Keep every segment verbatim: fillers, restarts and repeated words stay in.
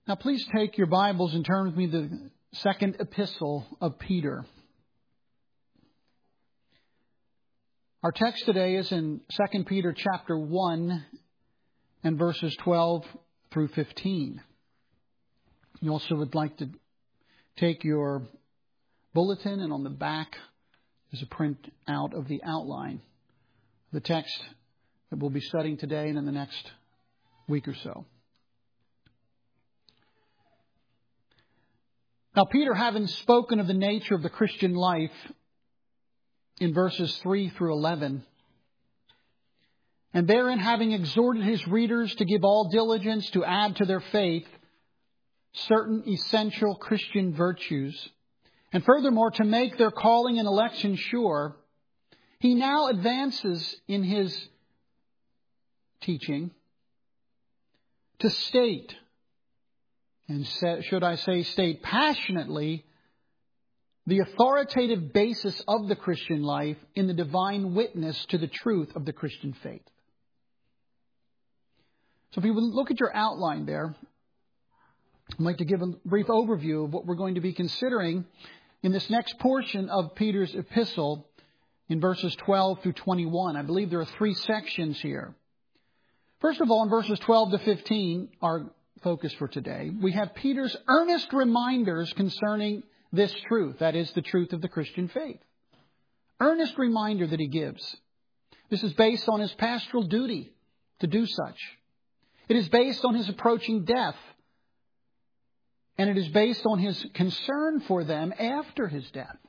Now please take your Bibles and turn with me to the second epistle of Peter. Our text today is in Second Peter chapter one and verses twelve through fifteen. You also would like to take your bulletin, and on the back is a print out of the outline of the text that we'll be studying today and in the next week or so. Now, Peter, having spoken of the nature of the Christian life in verses three through eleven, and therein having exhorted his readers to give all diligence to add to their faith certain essential Christian virtues, and furthermore to make their calling and election sure, he now advances in his teaching to state, and should I say state passionately, the authoritative basis of the Christian life in the divine witness to the truth of the Christian faith. So if you would look at your outline there, I'd like to give a brief overview of what we're going to be considering in this next portion of Peter's epistle in verses twelve through twenty-one. I believe there are three sections here. First of all, in verses twelve to fifteen, our focus for today, we have Peter's earnest reminders concerning this truth, that is, the truth of the Christian faith. Earnest reminder that he gives. This is based on his pastoral duty to do such. It is based on his approaching death. And it is based on his concern for them after his death.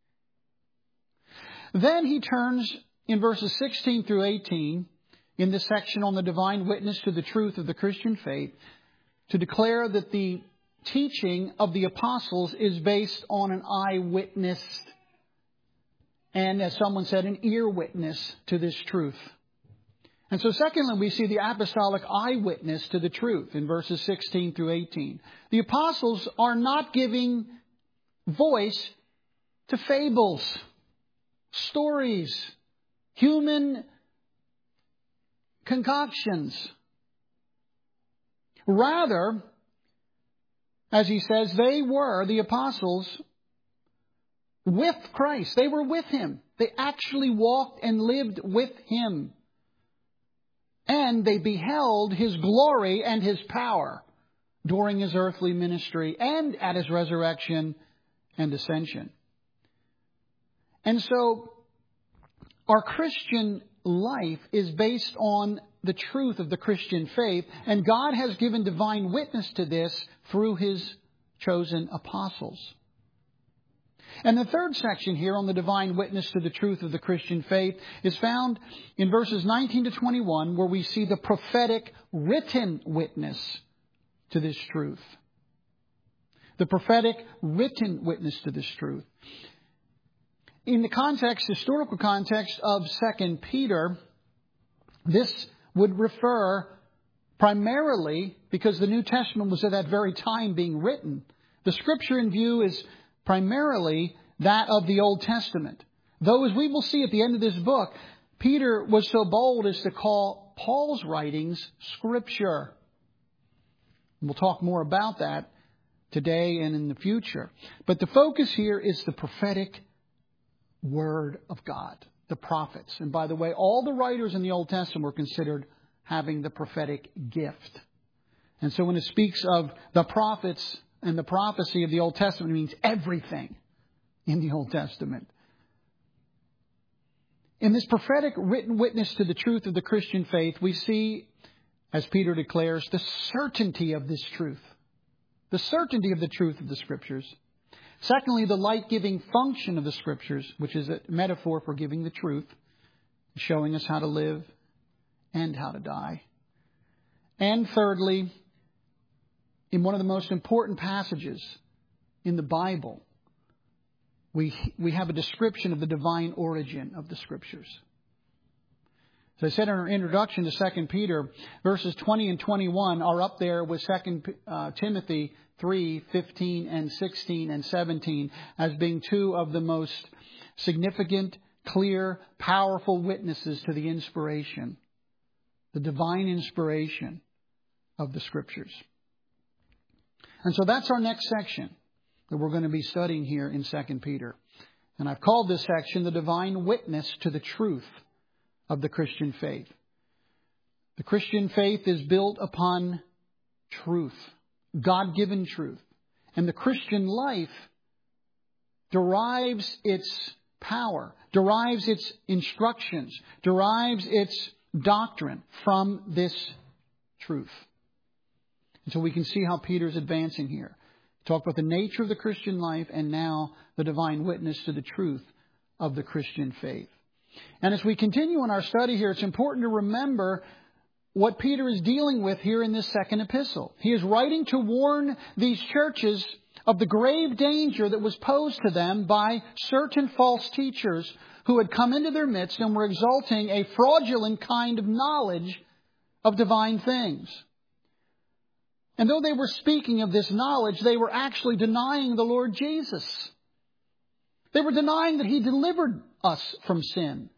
Then he turns in verses sixteen through eighteen, in this section on the divine witness to the truth of the Christian faith, to declare that the teaching of the apostles is based on an eyewitness and, as someone said, an ear witness to this truth. And so secondly, we see the apostolic eyewitness to the truth in verses sixteen through eighteen. The apostles are not giving voice to fables, stories, human concoctions. Rather, as he says, they were, the apostles, with Christ. They were with Him. They actually walked and lived with Him. And they beheld His glory and His power during His earthly ministry and at His resurrection and ascension. And so, our Christian life is based on the truth of the Christian faith, and God has given divine witness to this through His chosen apostles. And the third section here on the divine witness to the truth of the Christian faith is found in verses nineteen to twenty-one, where we see the prophetic written witness to this truth. The prophetic written witness to this truth. In the context, historical context of Second Peter, this would refer primarily, because the New Testament was at that very time being written, the scripture in view is primarily that of the Old Testament. Though, as we will see at the end of this book, Peter was so bold as to call Paul's writings Scripture. We'll talk more about that today and in the future. But the focus here is the prophetic Word of God, the prophets. And by the way, all the writers in the Old Testament were considered having the prophetic gift. And so when it speaks of the prophets and the prophecy of the Old Testament, it means everything in the Old Testament. In this prophetic written witness to the truth of the Christian faith, we see, as Peter declares, the certainty of this truth. The certainty of the truth of the Scriptures. Secondly, the light-giving function of the Scriptures, which is a metaphor for giving the truth, showing us how to live and how to die. And thirdly, in one of the most important passages in the Bible, we we have a description of the divine origin of the Scriptures. As I said in our introduction to Second Peter, verses twenty and twenty-one are up there with Second Timothy three, fifteen and sixteen and seventeen as being two of the most significant, clear, powerful witnesses to the inspiration, the divine inspiration of the Scriptures. And so that's our next section that we're going to be studying here in Second Peter. And I've called this section the divine witness to the truth of the Christian faith. The Christian faith is built upon truth, God-given truth. And the Christian life derives its power, derives its instructions, derives its doctrine from this truth. And so we can see how Peter's advancing here. Talk about the nature of the Christian life and now the divine witness to the truth of the Christian faith. And as we continue in our study here, it's important to remember what Peter is dealing with here in this second epistle. He is writing to warn these churches of the grave danger that was posed to them by certain false teachers who had come into their midst and were exalting a fraudulent kind of knowledge of divine things. And though they were speaking of this knowledge, they were actually denying the Lord Jesus. They were denying that He delivered us from sin.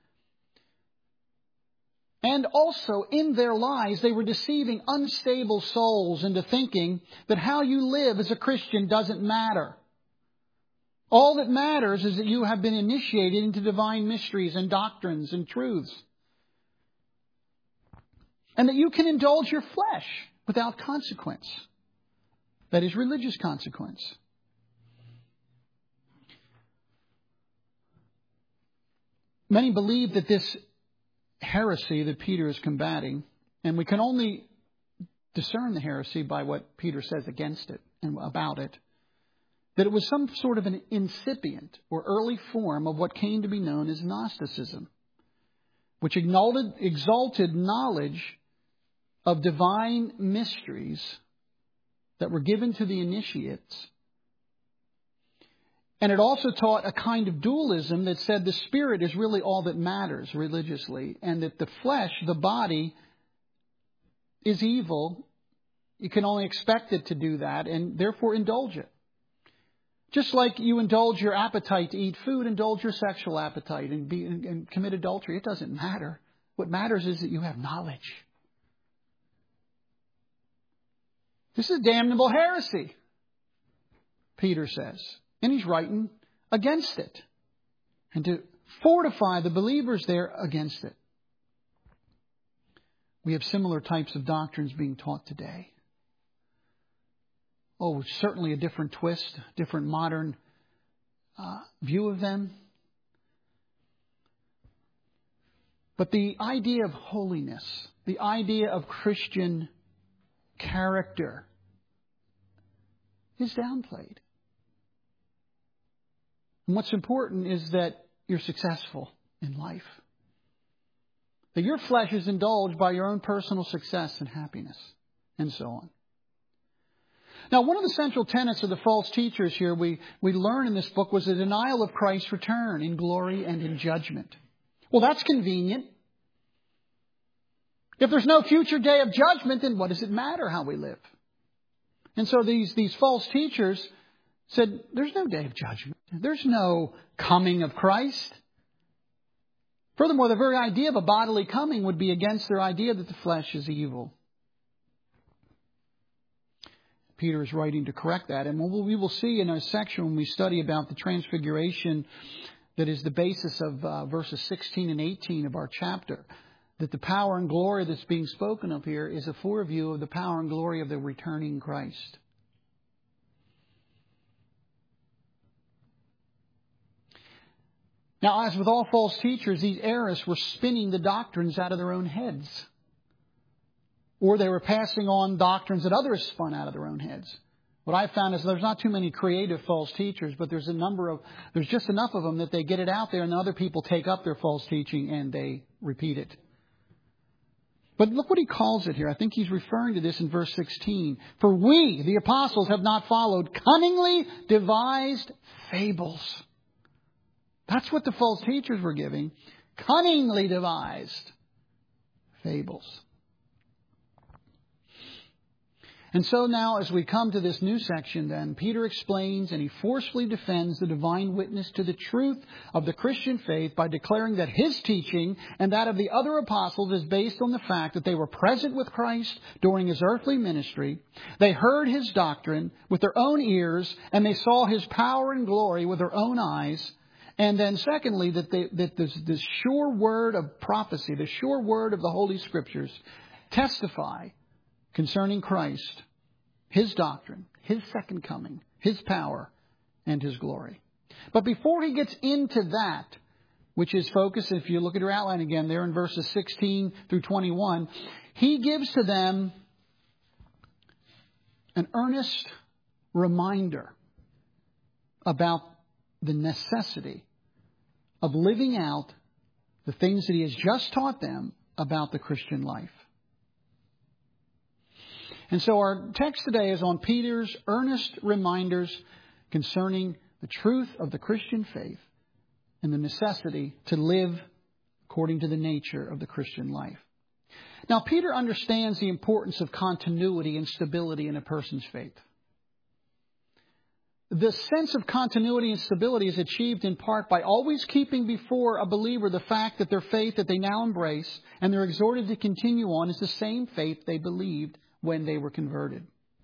And also, in their lies, they were deceiving unstable souls into thinking that how you live as a Christian doesn't matter. All that matters is that you have been initiated into divine mysteries and doctrines and truths. And that you can indulge your flesh without consequence. That is, religious consequence. Many believe that this heresy that Peter is combating, and we can only discern the heresy by what Peter says against it and about it, that it was some sort of an incipient or early form of what came to be known as Gnosticism, which exalted, exalted knowledge of divine mysteries that were given to the initiates. And it also taught a kind of dualism that said the spirit is really all that matters religiously, and that the flesh, the body, is evil. You can only expect it to do that, and therefore indulge it. Just like you indulge your appetite to eat food, indulge your sexual appetite and, be, and, and commit adultery. It doesn't matter. What matters is that you have knowledge. This is damnable heresy, Peter says. And he's writing against it. And to fortify the believers there against it. We have similar types of doctrines being taught today. Oh, certainly a different twist, different modern uh, view of them. But the idea of holiness, the idea of Christian character is downplayed. And what's important is that you're successful in life. That your flesh is indulged by your own personal success and happiness, and so on. Now, one of the central tenets of the false teachers here we, we learn in this book was the denial of Christ's return in glory and in judgment. Well, that's convenient. If there's no future day of judgment, then what does it matter how we live? And so these, these false teachers said, there's no day of judgment. There's no coming of Christ. Furthermore, the very idea of a bodily coming would be against their idea that the flesh is evil. Peter is writing to correct that. And we will see in a section when we study about the transfiguration that is the basis of uh, verses sixteen and eighteen of our chapter, that the power and glory that's being spoken of here is a foreview of the power and glory of the returning Christ. Now, as with all false teachers, these errors were spinning the doctrines out of their own heads. Or they were passing on doctrines that others spun out of their own heads. What I've found is there's not too many creative false teachers, but there's a number of, there's just enough of them that they get it out there and other people take up their false teaching and they repeat it. But look what he calls it here. I think he's referring to this in verse sixteen. For we, the apostles, have not followed cunningly devised fables. That's what the false teachers were giving. Cunningly devised fables. And so now as we come to this new section then, Peter explains and he forcefully defends the divine witness to the truth of the Christian faith by declaring that his teaching and that of the other apostles is based on the fact that they were present with Christ during his earthly ministry. They heard his doctrine with their own ears and they saw his power and glory with their own eyes. And then secondly, that, they, that this, this sure word of prophecy, the sure word of the Holy Scriptures testify concerning Christ, his doctrine, his second coming, his power, and his glory. But before he gets into that, which is focused, if you look at your outline again there in verses sixteen through twenty-one, he gives to them an earnest reminder about the necessity of living out the things that he has just taught them about the Christian life. And so our text today is on Peter's earnest reminders concerning the truth of the Christian faith and the necessity to live according to the nature of the Christian life. Now, Peter understands the importance of continuity and stability in a person's faith. The sense of continuity and stability is achieved in part by always keeping before a believer the fact that their faith that they now embrace and they're exhorted to continue on is the same faith they believed when they were converted.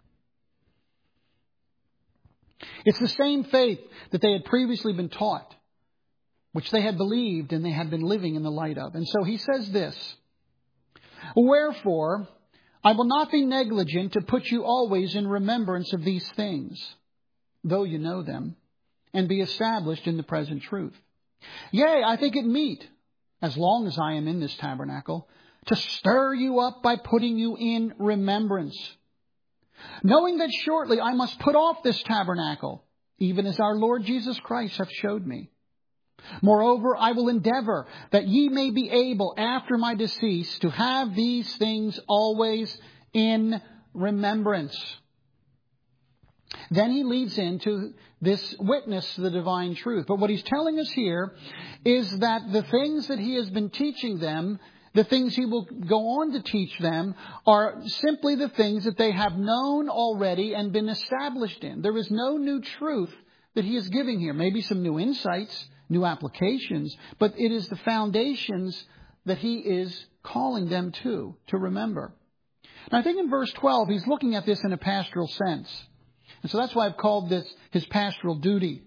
It's the same faith that they had previously been taught, which they had believed and they had been living in the light of. And so he says this, "Wherefore, I will not be negligent to put you always in remembrance of these things, though you know them, and be established in the present truth. Yea, I think it meet, as long as I am in this tabernacle, to stir you up by putting you in remembrance, knowing that shortly I must put off this tabernacle, even as our Lord Jesus Christ hath showed me. Moreover, I will endeavor that ye may be able, after my decease, to have these things always in remembrance." Then he leads into this witness to the divine truth. But what he's telling us here is that the things that he has been teaching them, the things he will go on to teach them, are simply the things that they have known already and been established in. There is no new truth that he is giving here. Maybe some new insights, new applications, but it is the foundations that he is calling them to, to remember. And I think in verse twelve, he's looking at this in a pastoral sense. And so that's why I've called this his pastoral duty.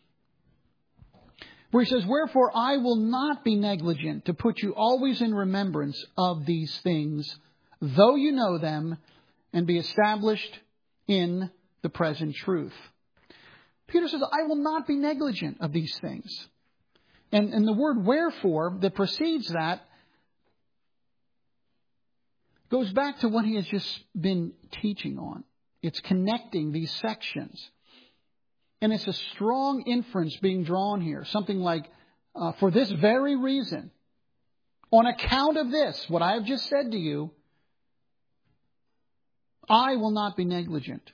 Where he says, "Wherefore I will not be negligent to put you always in remembrance of these things, though you know them, and be established in the present truth." Peter says, I will not be negligent of these things. And, and the word "wherefore" that precedes that goes back to what he has just been teaching on. It's connecting these sections. And it's a strong inference being drawn here. Something like, uh, for this very reason, on account of this, what I have just said to you, I will not be negligent.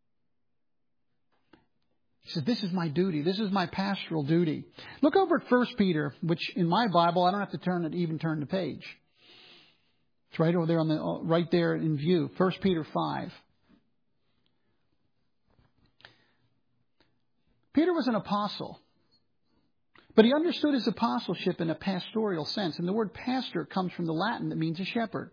He says, this is my duty. This is my pastoral duty. Look over at First Peter, which in my Bible, I don't have to turn it, even turn the page. It's right over there on the, right there in view. First Peter five. Peter was an apostle, but he understood his apostleship in a pastoral sense. And the word pastor comes from the Latin that means a shepherd.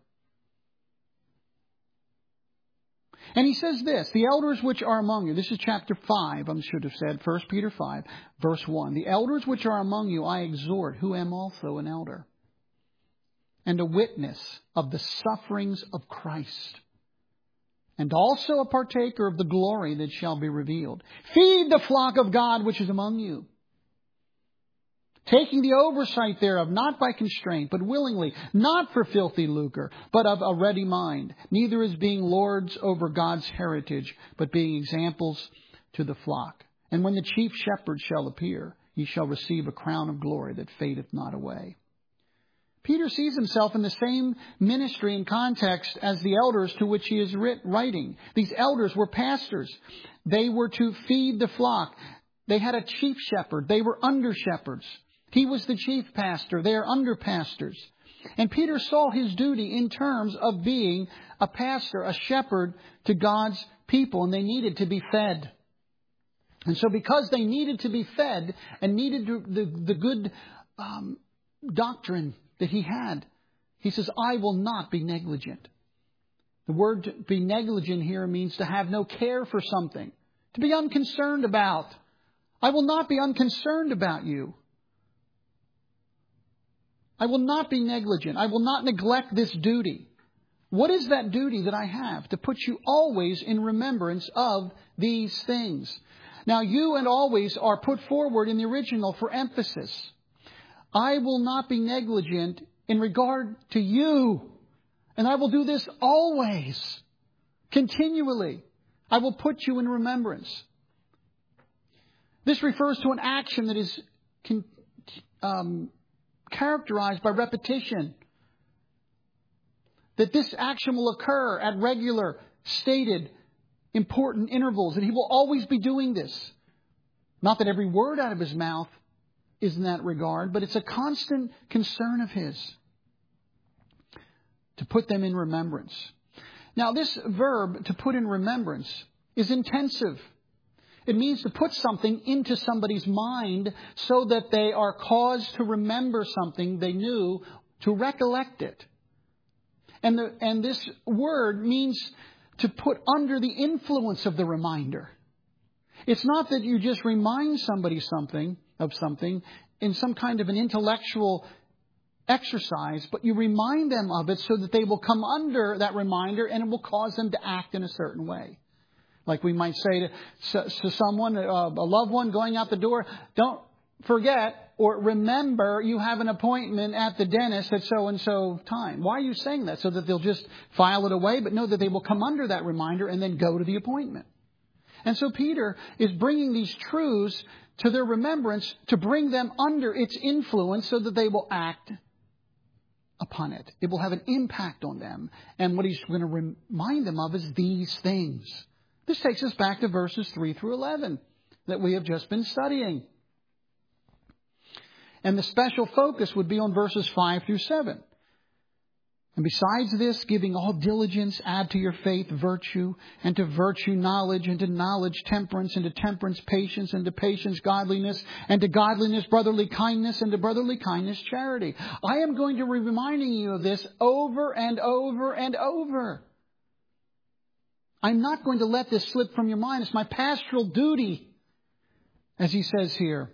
And he says this, "The elders which are among you," this is chapter five, I should have said, First Peter five, verse one. "The elders which are among you I exhort, who am also an elder, and a witness of the sufferings of Christ, and also a partaker of the glory that shall be revealed. Feed the flock of God which is among you, taking the oversight thereof, not by constraint, but willingly, not for filthy lucre, but of a ready mind, neither as being lords over God's heritage, but being examples to the flock. And when the chief shepherd shall appear, ye shall receive a crown of glory that fadeth not away." Peter sees himself in the same ministry and context as the elders to which he is writ- writing. These elders were pastors. They were to feed the flock. They had a chief shepherd. They were under shepherds. He was the chief pastor. They are under pastors. And Peter saw his duty in terms of being a pastor, a shepherd to God's people, and they needed to be fed. And so because they needed to be fed and needed the, the good um, doctrine that he had, he says, I will not be negligent. The word to be negligent here means to have no care for something, to be unconcerned about. I will not be unconcerned about you. I will not be negligent. I will not neglect this duty. What is that duty that I have? To put you always in remembrance of these things. Now, you and always are put forward in the original for emphasis. I will not be negligent in regard to you. And I will do this always, continually. I will put you in remembrance. This refers to an action that is um, characterized by repetition. That this action will occur at regular, stated, important intervals. And he will always be doing this. Not that every word out of his mouth is in that regard, but it's a constant concern of his to put them in remembrance. Now, this verb, to put in remembrance, is intensive. It means to put something into somebody's mind so that they are caused to remember something they knew, to recollect it. And, the, and this word means to put under the influence of the reminder. It's not that you just remind somebody something of something in some kind of an intellectual exercise, but you remind them of it so that they will come under that reminder and it will cause them to act in a certain way. Like we might say to, to someone, a loved one going out the door, don't forget or remember you have an appointment at the dentist at so-and-so time. Why are you saying that? So that they'll just file it away, but know that they will come under that reminder and then go to the appointment. And so Peter is bringing these truths to their remembrance to bring them under its influence so that they will act upon it. It will have an impact on them. And what he's going to remind them of is these things. This takes us back to verses three through eleven that we have just been studying. And the special focus would be on verses five through seven. And besides this, giving all diligence, add to your faith virtue, and to virtue knowledge, and to knowledge temperance, and to temperance patience, and to patience godliness, and to godliness brotherly kindness, and to brotherly kindness charity. I am going to be reminding you of this over and over and over. I'm not going to let this slip from your mind. It's my pastoral duty, as he says here,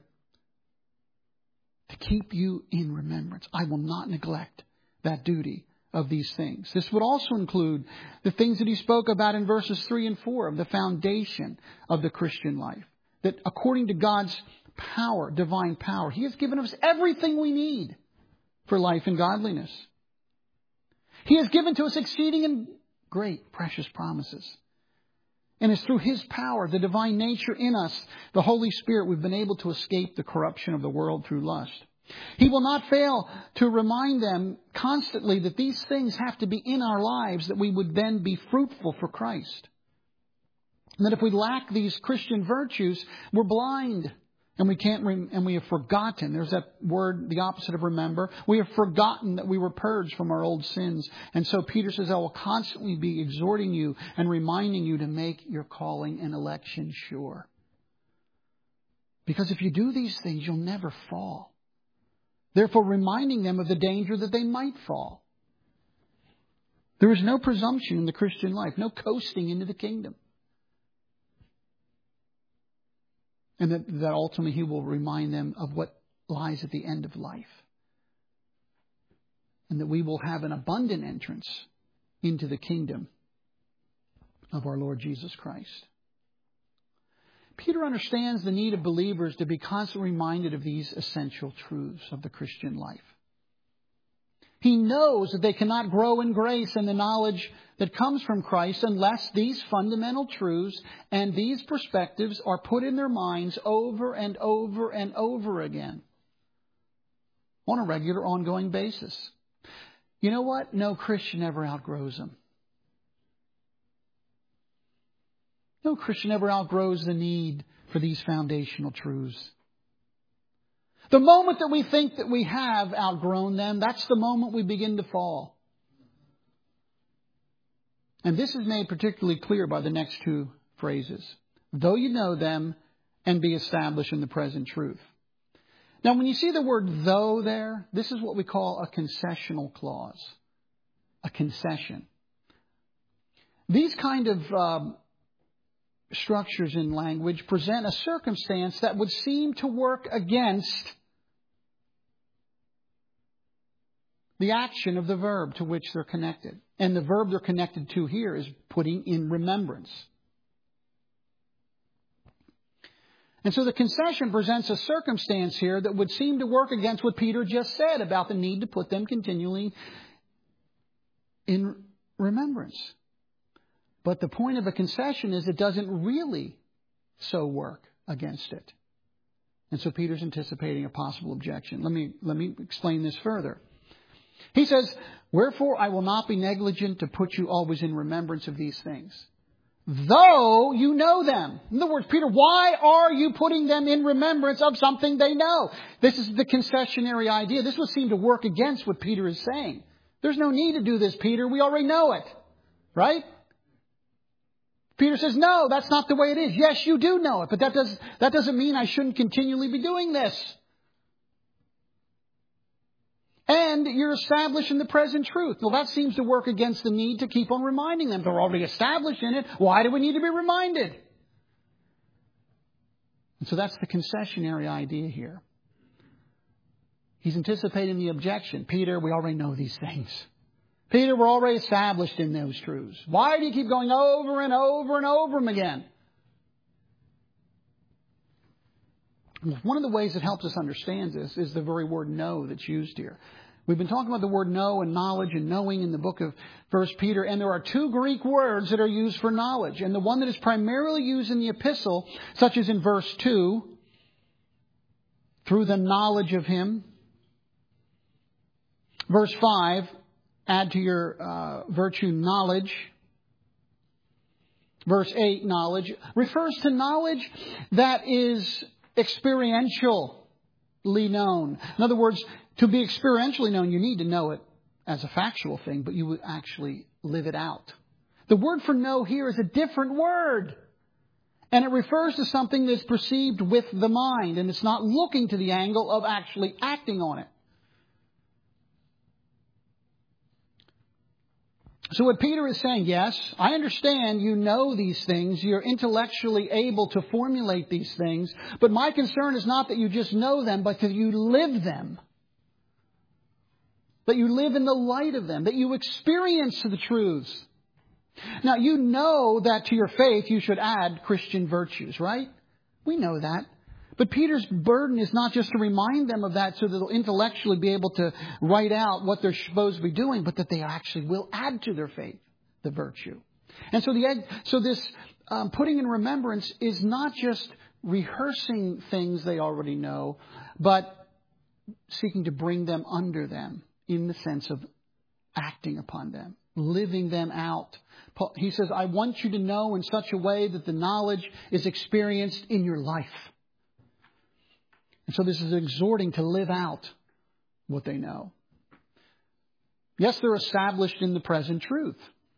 to keep you in remembrance. I will not neglect that duty of these things. This would also include the things that he spoke about in verses three and four of the foundation of the Christian life. That according to God's power, divine power, he has given us everything we need for life and godliness. He has given to us exceeding and great, precious promises. And it's through his power, the divine nature in us, the Holy Spirit, we've been able to escape the corruption of the world through lust. He will not fail to remind them constantly that these things have to be in our lives, that we would then be fruitful for Christ. And that if we lack these Christian virtues, we're blind. And we can't, rem- and we have forgotten. There's that word, the opposite of remember. We have forgotten that we were purged from our old sins. And so Peter says, I will constantly be exhorting you and reminding you to make your calling and election sure. Because if you do these things, you'll never fall. Therefore, reminding them of the danger that they might fall. There is no presumption in the Christian life, no coasting into the kingdom. And that, that ultimately he will remind them of what lies at the end of life. And that we will have an abundant entrance into the kingdom of our Lord Jesus Christ. Peter understands the need of believers to be constantly reminded of these essential truths of the Christian life. He knows that they cannot grow in grace and the knowledge that comes from Christ unless these fundamental truths and these perspectives are put in their minds over and over and over again on a regular, ongoing basis. You know what? No Christian ever outgrows them. No Christian ever outgrows the need for these foundational truths. The moment that we think that we have outgrown them, that's the moment we begin to fall. And this is made particularly clear by the next two phrases. Though you know them and be established in the present truth. Now, when you see the word though there, this is what we call a concessional clause. A concession. These kind of um, structures in language present a circumstance that would seem to work against the action of the verb to which they're connected. And the verb they're connected to here is putting in remembrance. And so the concession presents a circumstance here that would seem to work against what Peter just said about the need to put them continually in remembrance. But the point of a concession is it doesn't really so work against it. And so Peter's anticipating a possible objection. Let me, let me explain this further. He says, wherefore I will not be negligent to put you always in remembrance of these things. Though you know them. In other words, Peter, why are you putting them in remembrance of something they know? This is the concessionary idea. This would seem to work against what Peter is saying. There's no need to do this, Peter. We already know it. Right? Peter says, no, that's not the way it is. Yes, you do know it, but that does, that doesn't mean I shouldn't continually be doing this. And you're established in the present truth. Well, that seems to work against the need to keep on reminding them. They're already established in it. Why do we need to be reminded? And so that's the concessionary idea here. He's anticipating the objection. Peter, we already know these things. Peter, we're already established in those truths. Why do you keep going over and over and over them again? One of the ways that helps us understand this is the very word know that's used here. We've been talking about the word know and knowledge and knowing in the book of First Peter. And there are two Greek words that are used for knowledge. And the one that is primarily used in the epistle, such as in verse two, through the knowledge of Him. Verse five, add to your uh, virtue knowledge. Verse eight, knowledge, refers to knowledge that is experientially known. In other words, to be experientially known, you need to know it as a factual thing, but you would actually live it out. The word for know here is a different word. And it refers to something that's perceived with the mind. And it's not looking to the angle of actually acting on it. So what Peter is saying, yes, I understand you know these things. You're intellectually able to formulate these things. But my concern is not that you just know them, but that you live them. That you live in the light of them. That you experience the truths. Now, you know that to your faith you should add Christian virtues, right? We know that. But Peter's burden is not just to remind them of that so that they'll intellectually be able to write out what they're supposed to be doing, but that they actually will add to their faith the virtue. And so the so this um, putting in remembrance is not just rehearsing things they already know, but seeking to bring them under them in the sense of acting upon them, living them out. He says, I want you to know in such a way that the knowledge is experienced in your life. And so this is exhorting to live out what they know. Yes, they're established in the present truth.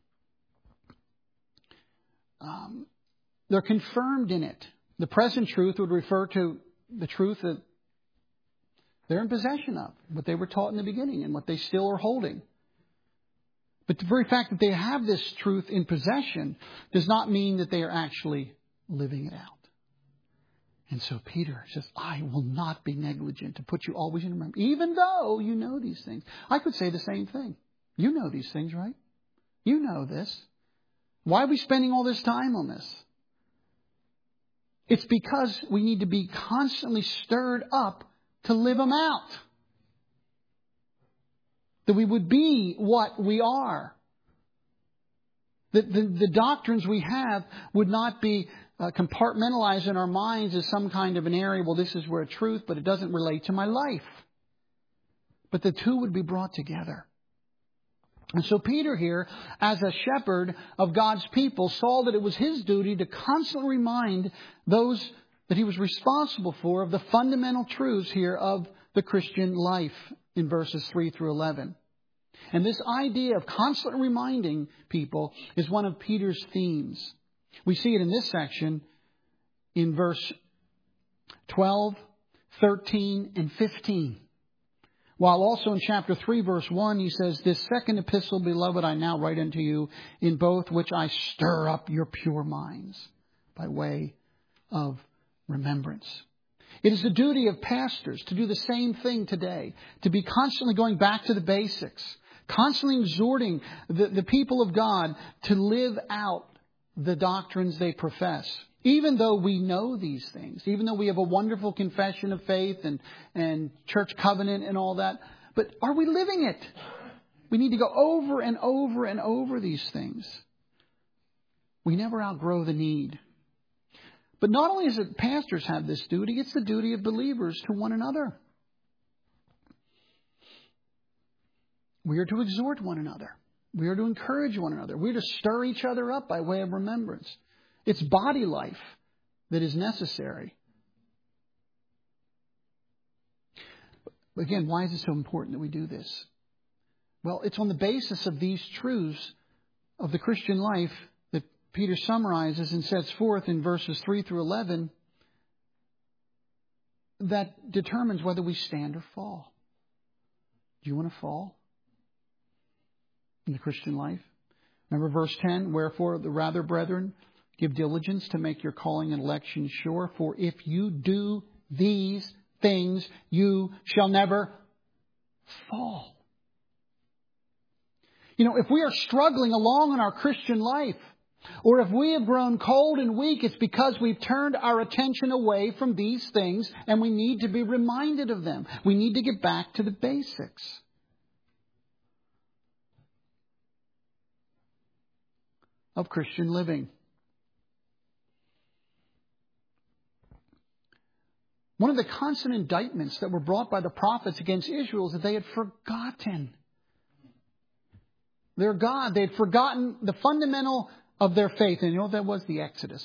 Um, they're confirmed in it. The present truth would refer to the truth that they're in possession of, what they were taught in the beginning and what they still are holding. But the very fact that they have this truth in possession does not mean that they are actually living it out. And so Peter says, I will not be negligent to put you always in remembrance, even though you know these things. I could say the same thing. You know these things, right? You know this. Why are we spending all this time on this? It's because we need to be constantly stirred up to live them out. That we would be what we are. That the, the doctrines we have would not be uh, compartmentalized in our minds as some kind of an area. Well, this is where truth, but it doesn't relate to my life. But the two would be brought together. And so Peter here, as a shepherd of God's people, saw that it was his duty to constantly remind those that he was responsible for of the fundamental truths here of the Christian life in verses three through eleven. And this idea of constantly reminding people is one of Peter's themes. We see it in this section in verse twelve, thirteen, and fifteen. While also in chapter three, verse one, he says, "This second epistle, beloved, I now write unto you, in both which I stir up your pure minds by way of remembrance." It is the duty of pastors to do the same thing today, to be constantly going back to the basics, constantly exhorting the, the people of God to live out the doctrines they profess. Even though we know these things, even though we have a wonderful confession of faith and, and church covenant and all that, but are we living it? We need to go over and over and over these things. We never outgrow the need. But not only does it pastors have this duty, it's the duty of believers to one another. We are to exhort one another. We are to encourage one another. We are to stir each other up by way of remembrance. It's body life that is necessary. But again, why is it so important that we do this? Well, it's on the basis of these truths of the Christian life that Peter summarizes and sets forth in verses three through eleven that determines whether we stand or fall. Do you want to fall in the Christian life? Remember verse ten, "Wherefore the rather, brethren, give diligence to make your calling and election sure. For if you do these things, you shall never fall." You know, if we are struggling along in our Christian life, or if we have grown cold and weak, it's because we've turned our attention away from these things, and we need to be reminded of them. We need to get back to the basics of Christian living. One of the constant indictments that were brought by the prophets against Israel is that they had forgotten their God. They had forgotten the fundamental of their faith. And you know what that was? The Exodus.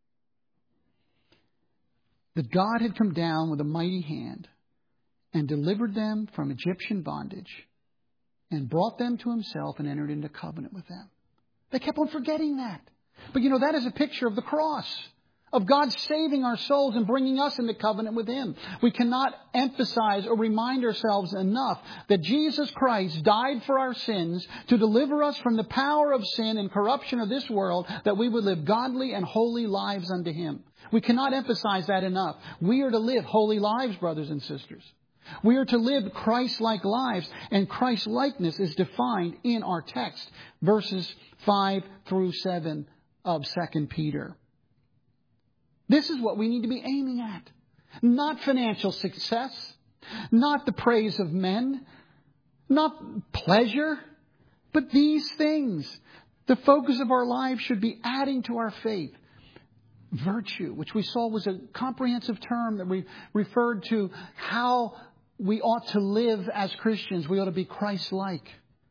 That God had come down with a mighty hand and delivered them from Egyptian bondage and brought them to himself and entered into covenant with them. They kept on forgetting that. But you know, that is a picture of the cross, of God saving our souls and bringing us into covenant with Him. We cannot emphasize or remind ourselves enough that Jesus Christ died for our sins to deliver us from the power of sin and corruption of this world, that we would live godly and holy lives unto Him. We cannot emphasize that enough. We are to live holy lives, brothers and sisters. We are to live Christ-like lives, and Christ-likeness is defined in our text, verses five through seven of Second Peter. This is what we need to be aiming at. Not financial success, not the praise of men, not pleasure, but these things. The focus of our lives should be adding to our faith virtue, which we saw was a comprehensive term that we referred to how we ought to live as Christians. We ought to be Christ-like.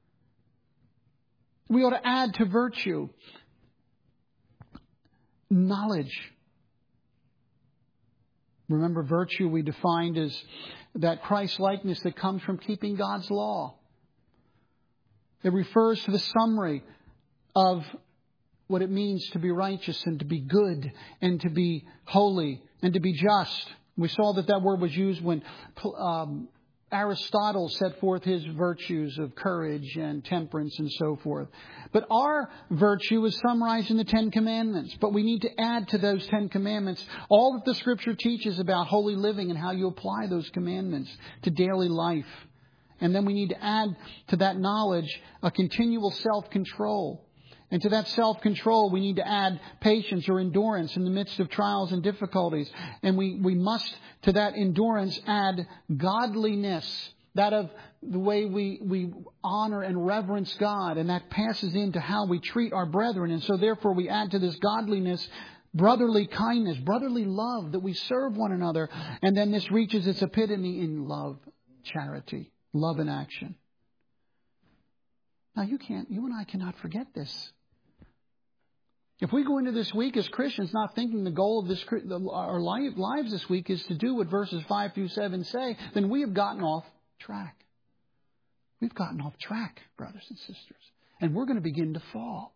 We ought to add to virtue knowledge. Remember, virtue we defined as that Christ-likeness that comes from keeping God's law. It refers to the summary of what it means to be righteous and to be good and to be holy and to be just. We saw that that word was used when um, Aristotle set forth his virtues of courage and temperance and so forth. But our virtue is summarized in the Ten Commandments. But we need to add to those Ten Commandments all that the Scripture teaches about holy living and how you apply those commandments to daily life. And then we need to add to that knowledge a continual self-control. And to that self-control, we need to add patience or endurance in the midst of trials and difficulties. And we, we must, to that endurance, add godliness, that of the way we, we honor and reverence God. And that passes into how we treat our brethren. And so therefore we add to this godliness brotherly kindness, brotherly love, that we serve one another. And then this reaches its epitome in love, charity, love in action. Now you can't, you and I cannot forget this. If we go into this week as Christians not thinking the goal of this our lives this week is to do what verses five through seven say, then we have gotten off track. We've gotten off track, brothers and sisters. And we're going to begin to fall.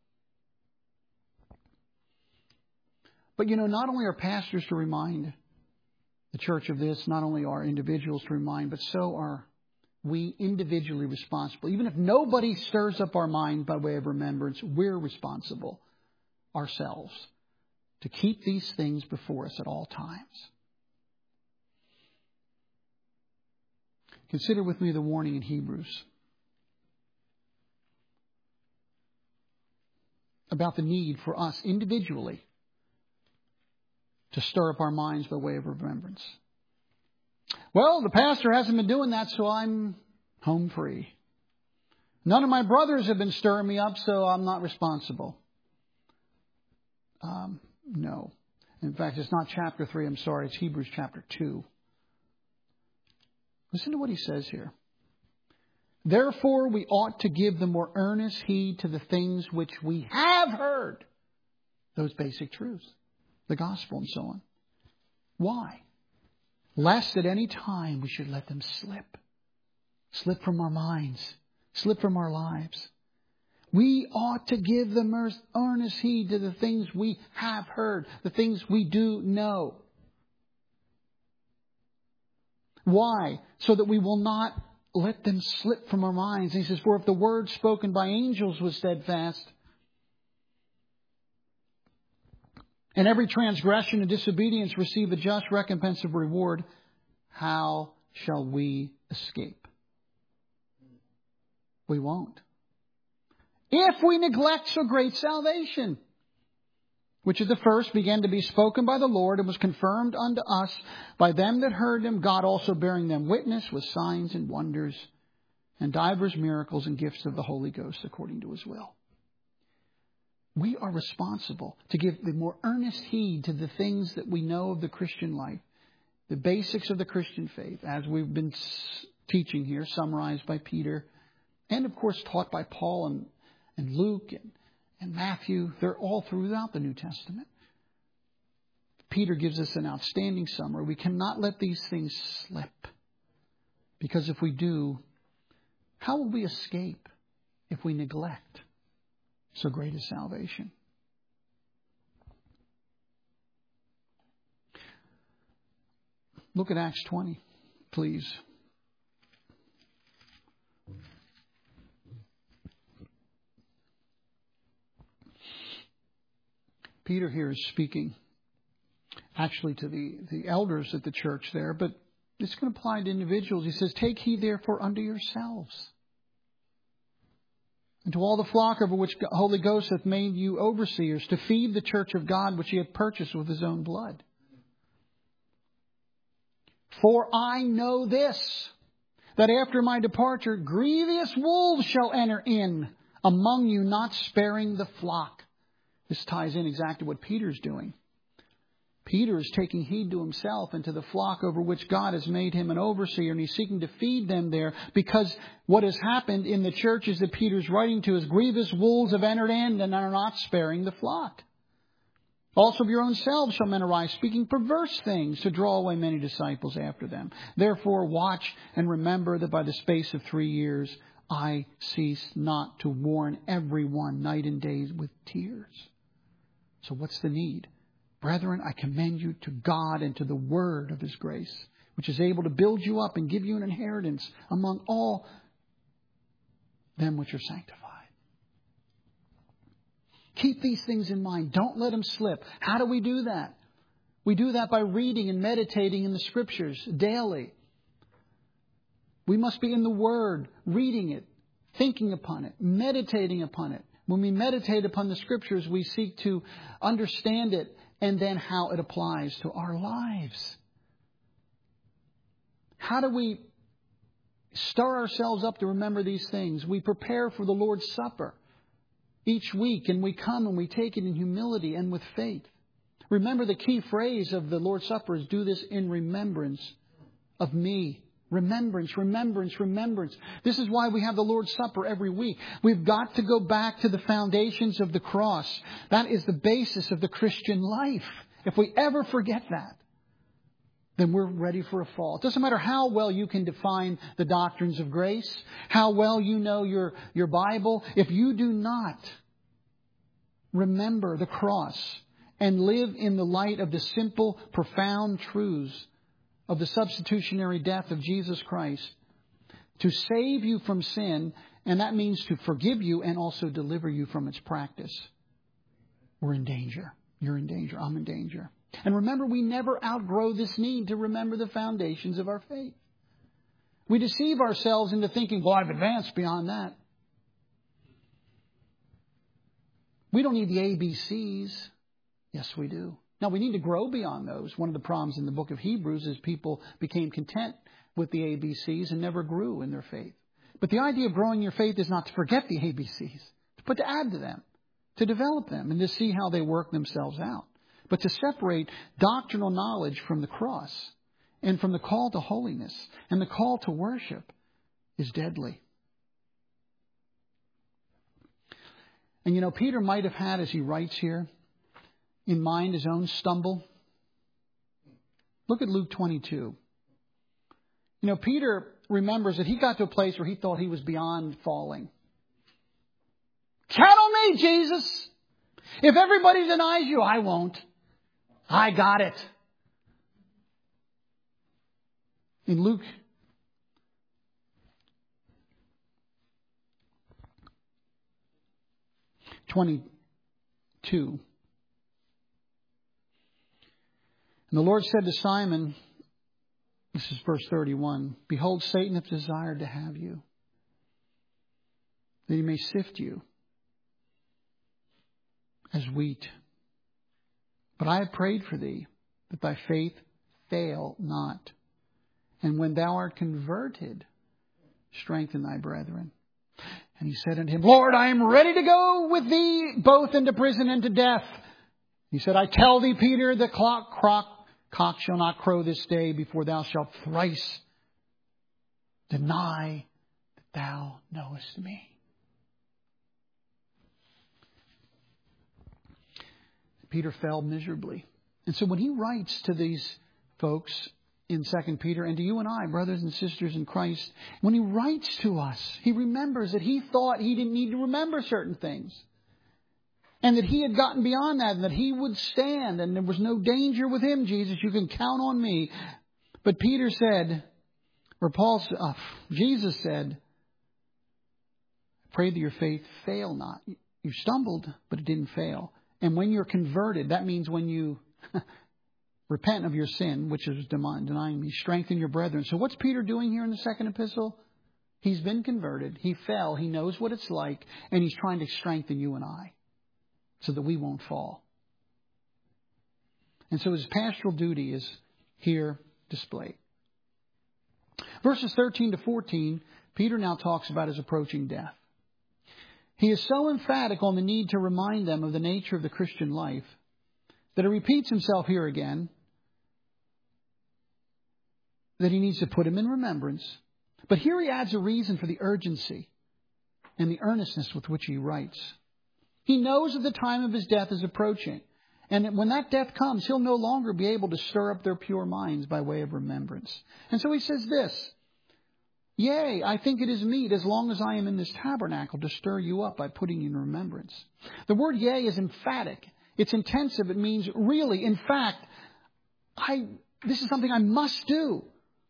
But you know, not only are pastors to remind the church of this, not only are individuals to remind, but so are we individually responsible. Even if nobody stirs up our mind by way of remembrance, we're responsible ourselves to keep these things before us at all times. Consider with me the warning in Hebrews about the need for us individually to stir up our minds by way of remembrance. Well, the pastor hasn't been doing that, so I'm home free. None of my brothers have been stirring me up, so I'm not responsible. Um, no. In fact, it's not chapter three, I'm sorry, it's Hebrews chapter two. Listen to what he says here. Therefore, we ought to give the more earnest heed to the things which we have heard. Those basic truths. The gospel and so on. Why? Lest at any time we should let them slip. Slip from our minds. Slip from our lives. We ought to give the earnest heed to the things we have heard. The things we do know. Why? So that we will not let them slip from our minds. And he says, for if the word spoken by angels was steadfast, and every transgression and disobedience receive a just recompense of reward, how shall we escape? We won't. If we neglect so great salvation, which at the first began to be spoken by the Lord and was confirmed unto us by them that heard him, God also bearing them witness with signs and wonders and divers miracles and gifts of the Holy Ghost according to his will. We are responsible to give the more earnest heed to the things that we know of the Christian life, the basics of the Christian faith, as we've been teaching here, summarized by Peter, and of course taught by Paul and, and Luke and, and Matthew. They're all throughout the New Testament. Peter gives us an outstanding summary. We cannot let these things slip, because if we do, how will we escape if we neglect so great is salvation? Look at Acts twenty, please. Peter here is speaking actually to the, the elders at the church there, but it's going to apply to individuals. He says, take heed therefore unto yourselves, and to all the flock over which the Holy Ghost hath made you overseers, to feed the church of God which he hath purchased with his own blood. For I know this, that after my departure grievous wolves shall enter in among you, not sparing the flock. This ties in exactly what Peter's doing. Peter is taking heed to himself and to the flock over which God has made him an overseer, and he's seeking to feed them there, because what has happened in the churches that Peter's writing to is grievous wolves have entered in and are not sparing the flock. Also of your own selves shall men arise, speaking perverse things, to draw away many disciples after them. Therefore watch and remember that by the space of three years I cease not to warn everyone night and day with tears. So what's the need? Brethren, I commend you to God and to the word of his grace, which is able to build you up and give you an inheritance among all them which are sanctified. Keep these things in mind. Don't let them slip. How do we do that? We do that by reading and meditating in the Scriptures daily. We must be in the Word, reading it, thinking upon it, meditating upon it. When we meditate upon the Scriptures, we seek to understand it and then how it applies to our lives. How do we stir ourselves up to remember these things? We prepare for the Lord's Supper each week, and we come and we take it in humility and with faith. Remember, the key phrase of the Lord's Supper is, do this in remembrance of me. Remembrance, remembrance, remembrance. This is why we have the Lord's Supper every week. We've got to go back to the foundations of the cross. That is the basis of the Christian life. If we ever forget that, then we're ready for a fall. It doesn't matter how well you can define the doctrines of grace, how well you know your, your Bible. If you do not remember the cross and live in the light of the simple, profound truths of the substitutionary death of Jesus Christ to save you from sin, and that means to forgive you and also deliver you from its practice, we're in danger. You're in danger. I'm in danger. And remember, we never outgrow this need to remember the foundations of our faith. We deceive ourselves into thinking, well, I've advanced beyond that. We don't need the A B Cs. Yes, we do. Now, we need to grow beyond those. One of the problems in the book of Hebrews is people became content with the A B Cs and never grew in their faith. But the idea of growing your faith is not to forget the A B Cs, but to add to them, to develop them, and to see how they work themselves out. But to separate doctrinal knowledge from the cross and from the call to holiness and the call to worship is deadly. And you know, Peter might have had, as he writes here, in mind his own stumble. Look at Luke twenty-two. You know, Peter remembers that he got to a place where he thought he was beyond falling. Count on me, Jesus. If everybody denies you, I won't. I got it. In Luke twenty-two, and the Lord said to Simon, this is verse thirty-one, behold, Satan hath desired to have you, that he may sift you as wheat. But I have prayed for thee, that thy faith fail not. And when thou art converted, strengthen thy brethren. And he said unto him, Lord, I am ready to go with thee both into prison and to death. He said, I tell thee, Peter, the clock, crock, cock shall not crow this day before thou shalt thrice deny that thou knowest me. Peter fell miserably. And so when he writes to these folks in Second Peter, and to you and I, brothers and sisters in Christ, when he writes to us, he remembers that he thought he didn't need to remember certain things. And that he had gotten beyond that, and that he would stand, and there was no danger with him, Jesus. You can count on me. But Peter said, or Paul, uh, Jesus said, pray that your faith fail not. You stumbled, but it didn't fail. And when you're converted, that means when you repent of your sin, which is denying me, strengthen your brethren. So what's Peter doing here in the second epistle? He's been converted. He fell. He knows what it's like. And he's trying to strengthen you and I so that we won't fall. And so his pastoral duty is here displayed. Verses thirteen to fourteen, Peter now talks about his approaching death. He is so emphatic on the need to remind them of the nature of the Christian life that he repeats himself here again, that he needs to put him in remembrance. But here he adds a reason for the urgency and the earnestness with which he writes. He knows that the time of his death is approaching, and that when that death comes, he'll no longer be able to stir up their pure minds by way of remembrance. And so he says this, yea, I think it is meet, as long as I am in this tabernacle, to stir you up by putting you in remembrance. The word yea is emphatic. It's intensive. It means really, in fact, I this is something I must do.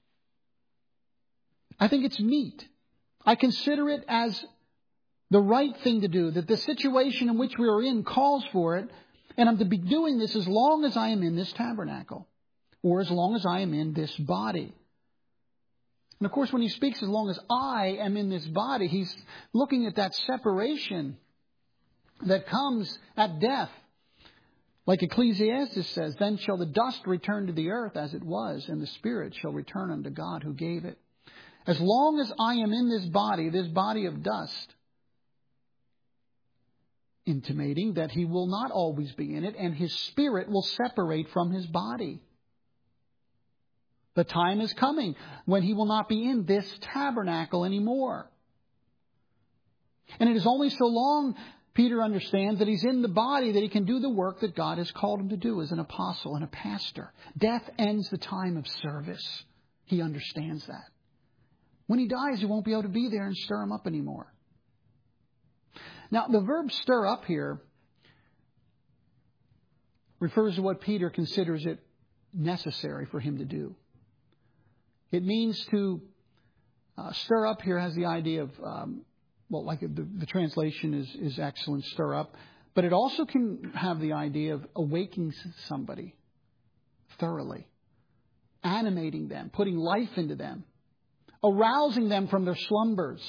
I think it's meet. I consider it as the right thing to do, that the situation in which we are in calls for it, and I'm to be doing this as long as I am in this tabernacle, or as long as I am in this body. And of course, when he speaks, as long as I am in this body, he's looking at that separation that comes at death. Like Ecclesiastes says, then shall the dust return to the earth as it was, and the spirit shall return unto God who gave it. As long as I am in this body, this body of dust, intimating that he will not always be in it, and his spirit will separate from his body. The time is coming when he will not be in this tabernacle anymore. And it is only so long Peter understands that he's in the body that he can do the work that God has called him to do as an apostle and a pastor. Death ends the time of service. He understands that. When he dies, he won't be able to be there and stir him up anymore. Now, the verb stir up here refers to what Peter considers it necessary for him to do. It means to uh, stir up here has the idea of, um, well, like the, the translation is, is excellent, stir up. But it also can have the idea of awakening somebody thoroughly, animating them, putting life into them, arousing them from their slumbers.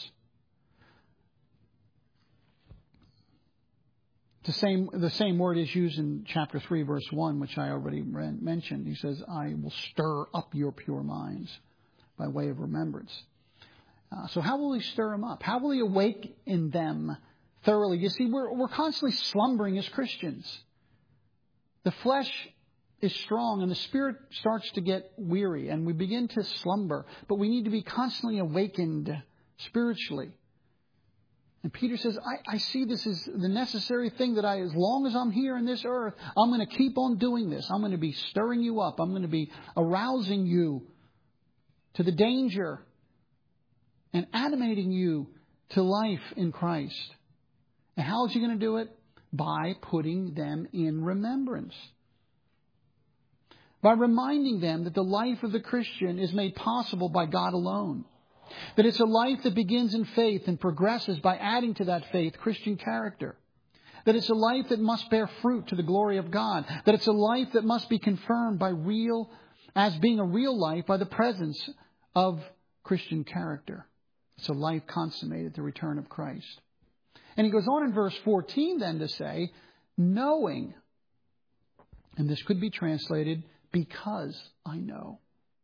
The same, the same word is used in chapter three, verse one, which I already mentioned. He says, I will stir up your pure minds by way of remembrance. Uh, so how will he stir them up? How will he awake in them thoroughly? You see, we're, we're constantly slumbering as Christians. The flesh is strong and the spirit starts to get weary and we begin to slumber. But we need to be constantly awakened spiritually. And Peter says, I, I see this as the necessary thing that I, as long as I'm here in this earth, I'm going to keep on doing this. I'm going to be stirring you up. I'm going to be arousing you to the danger and animating you to life in Christ. And how is he going to do it? By putting them in remembrance. By reminding them that the life of the Christian is made possible by God alone. That it's a life that begins in faith and progresses by adding to that faith Christian character. That it's a life that must bear fruit to the glory of God. That it's a life that must be confirmed by real, as being a real life by the presence of Christian character. It's a life consummated at the return of Christ. And he goes on in verse fourteen then to say, knowing, and this could be translated, because I know.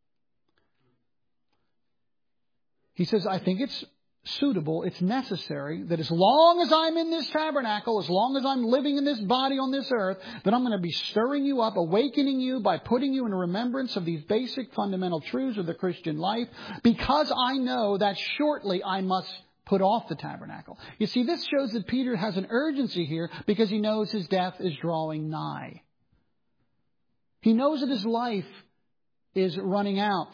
He says, I think it's suitable, it's necessary that as long as I'm in this tabernacle, as long as I'm living in this body on this earth, that I'm going to be stirring you up, awakening you by putting you in remembrance of these basic fundamental truths of the Christian life, because I know that shortly I must put off the tabernacle. You see, this shows that Peter has an urgency here because he knows his death is drawing nigh. He knows that his life is running out.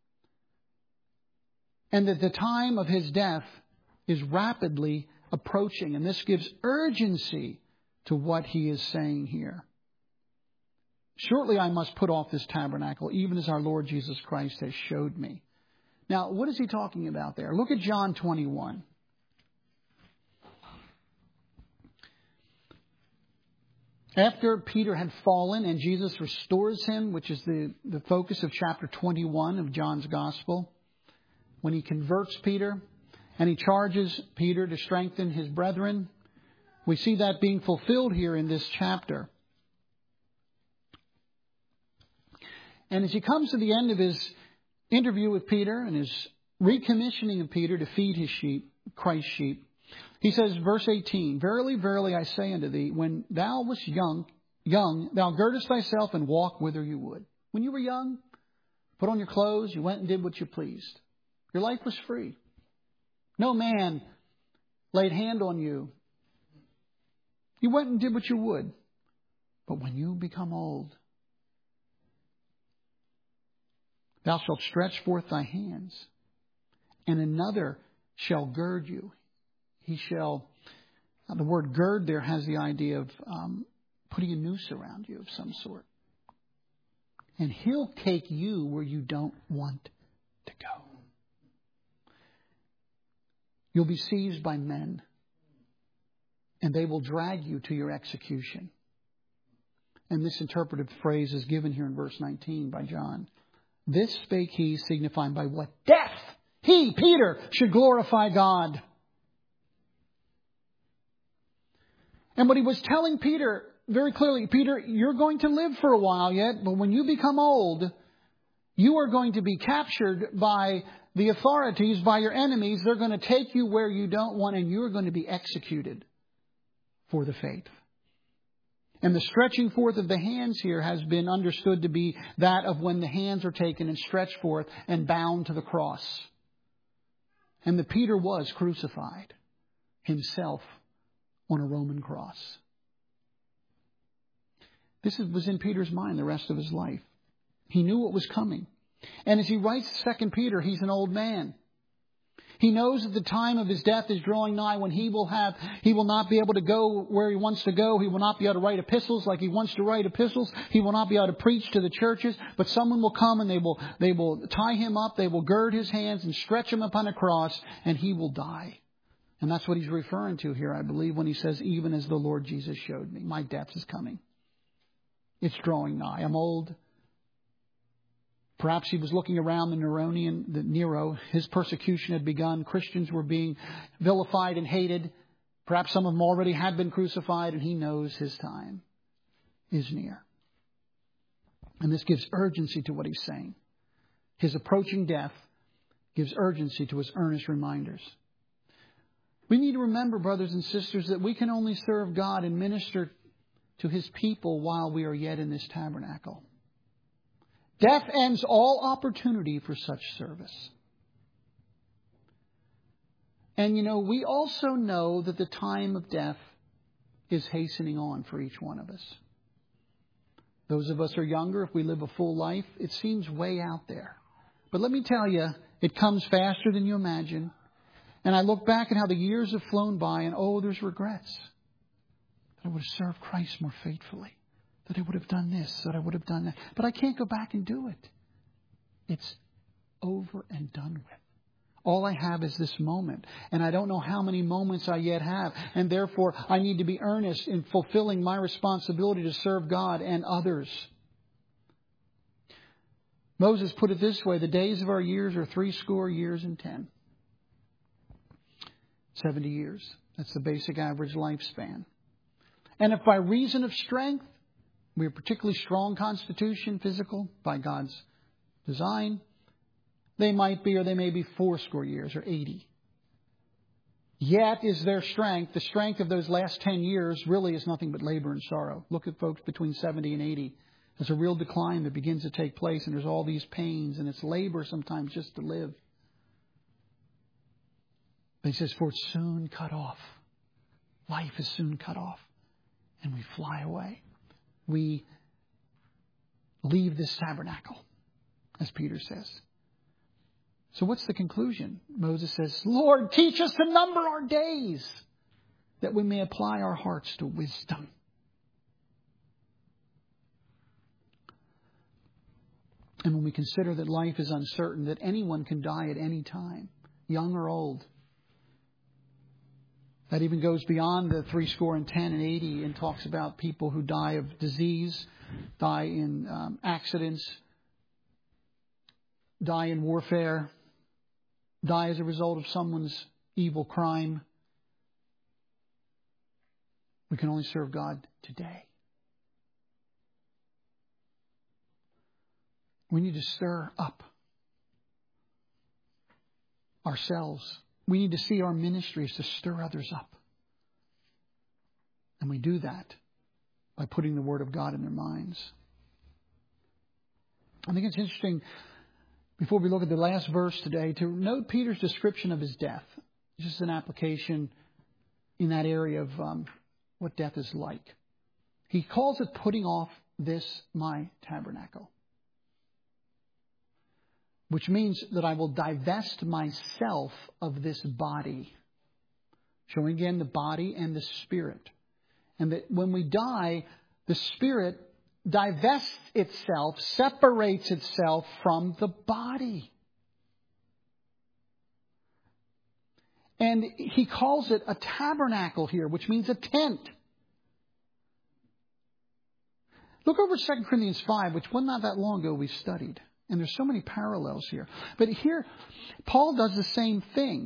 And that the time of his death is rapidly approaching. And this gives urgency to what he is saying here. Shortly I must put off this tabernacle, even as our Lord Jesus Christ has showed me. Now, what is he talking about there? Look at John twenty-one. After Peter had fallen and Jesus restores him, which is the, the focus of chapter twenty-one of John's Gospel, when he converts Peter and he charges Peter to strengthen his brethren, we see that being fulfilled here in this chapter. And as he comes to the end of his interview with Peter and his recommissioning of Peter to feed his sheep, Christ's sheep, he says, verse eighteen, verily, verily, I say unto thee, when thou wast young, young, thou girdest thyself and walked whither you would. When you were young, put on your clothes, you went and did what you pleased. Your life was free. No man laid hand on you. You went and did what you would. But when you become old, thou shalt stretch forth thy hands, and another shall gird you. He shall, the word gird there has the idea of um, putting a noose around you of some sort. And he'll take you where you don't want to go. You'll be seized by men, and they will drag you to your execution. And this interpretive phrase is given here in verse nineteen by John. This spake he, signifying by what death he, Peter, should glorify God. And what he was telling Peter very clearly, Peter, you're going to live for a while yet, but when you become old, you are going to be captured by the authorities, by your enemies. They're going to take you where you don't want, and you're going to be executed for the faith. And the stretching forth of the hands here has been understood to be that of when the hands are taken and stretched forth and bound to the cross. And that Peter was crucified himself on a Roman cross. This was in Peter's mind the rest of his life. He knew what was coming. And as he writes Second Peter, he's an old man. He knows that the time of his death is drawing nigh when he will have, he will not be able to go where he wants to go. He will not be able to write epistles like he wants to write epistles. He will not be able to preach to the churches. But someone will come and they will, they will tie him up. They will gird his hands and stretch him upon a cross, and he will die. And that's what he's referring to here, I believe, when he says, even as the Lord Jesus showed me, my death is coming. It's drawing nigh. I'm old. Perhaps he was looking around the Neronian, the Nero. His persecution had begun. Christians were being vilified and hated. Perhaps some of them already had been crucified, and he knows his time is near. And this gives urgency to what he's saying. His approaching death gives urgency to his earnest reminders. We need to remember, brothers and sisters, that we can only serve God and minister to His people while we are yet in this tabernacle. Death ends all opportunity for such service. And you know, we also know that the time of death is hastening on for each one of us. Those of us who are younger, if we live a full life, it seems way out there. But let me tell you, it comes faster than you imagine. And I look back at how the years have flown by, and oh, there's regrets. That I would have served Christ more faithfully. That I would have done this, that I would have done that. But I can't go back and do it. It's over and done with. All I have is this moment. And I don't know how many moments I yet have. And therefore, I need to be earnest in fulfilling my responsibility to serve God and others. Moses put it this way: the days of our years are three score years and ten. seventy years. That's the basic average lifespan. And if by reason of strength, we have a particularly strong constitution, physical, by God's design, they might be, or they may be four score years or eighty. Yet is their strength, the strength of those last ten years really is nothing but labor and sorrow. Look at folks between seventy and eighty. There's a real decline that begins to take place, and there's all these pains, and it's labor sometimes just to live. But he says, for it's soon cut off. Life is soon cut off. And we fly away. We leave this tabernacle, as Peter says. So what's the conclusion? Moses says, Lord, teach us to number our days, that we may apply our hearts to wisdom. And when we consider that life is uncertain, that anyone can die at any time, young or old, that even goes beyond the three score and ten and eighty and talks about people who die of disease, die in um, accidents, die in warfare, die as a result of someone's evil crime. We can only serve God today. We need to stir up ourselves. We need to see our ministries to stir others up. And we do that by putting the Word of God in their minds. I think it's interesting, before we look at the last verse today, to note Peter's description of his death. Just an application in that area of um, what death is like. He calls it putting off this my tabernacle. Which means that I will divest myself of this body. Showing again the body and the spirit. And that when we die, the spirit divests itself, separates itself from the body. And he calls it a tabernacle here, which means a tent. Look over Second Corinthians five, which was not that long ago we studied. And there's so many parallels here. But here, Paul does the same thing.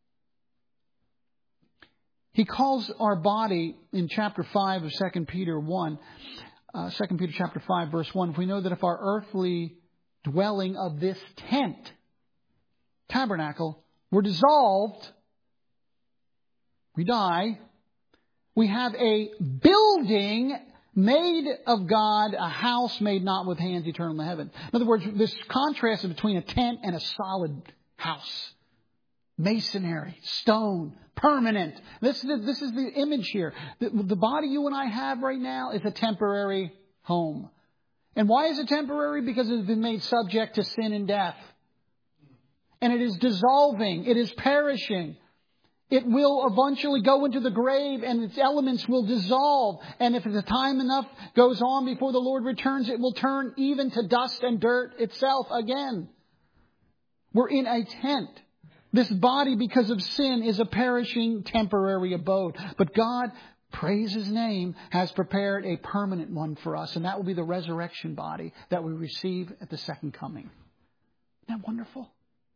He calls our body in chapter five of Second Peter one, uh, Second Peter chapter five, verse one. We know that if our earthly dwelling of this tent, tabernacle, were dissolved, we die, we have a building made of God, a house made not with hands, eternal in heaven. In other words, this contrast is between a tent and a solid house. Masonry, stone, permanent. This, this is the image here. The, the body you and I have right now is a temporary home. And why is it temporary? Because it has been made subject to sin and death. And it is dissolving. It is perishing. It will eventually go into the grave and its elements will dissolve. And if the time enough goes on before the Lord returns, it will turn even to dust and dirt itself again. We're in a tent. This body, because of sin, is a perishing temporary abode. But God, praise His name, has prepared a permanent one for us. And that will be the resurrection body that we receive at the second coming. Isn't that wonderful?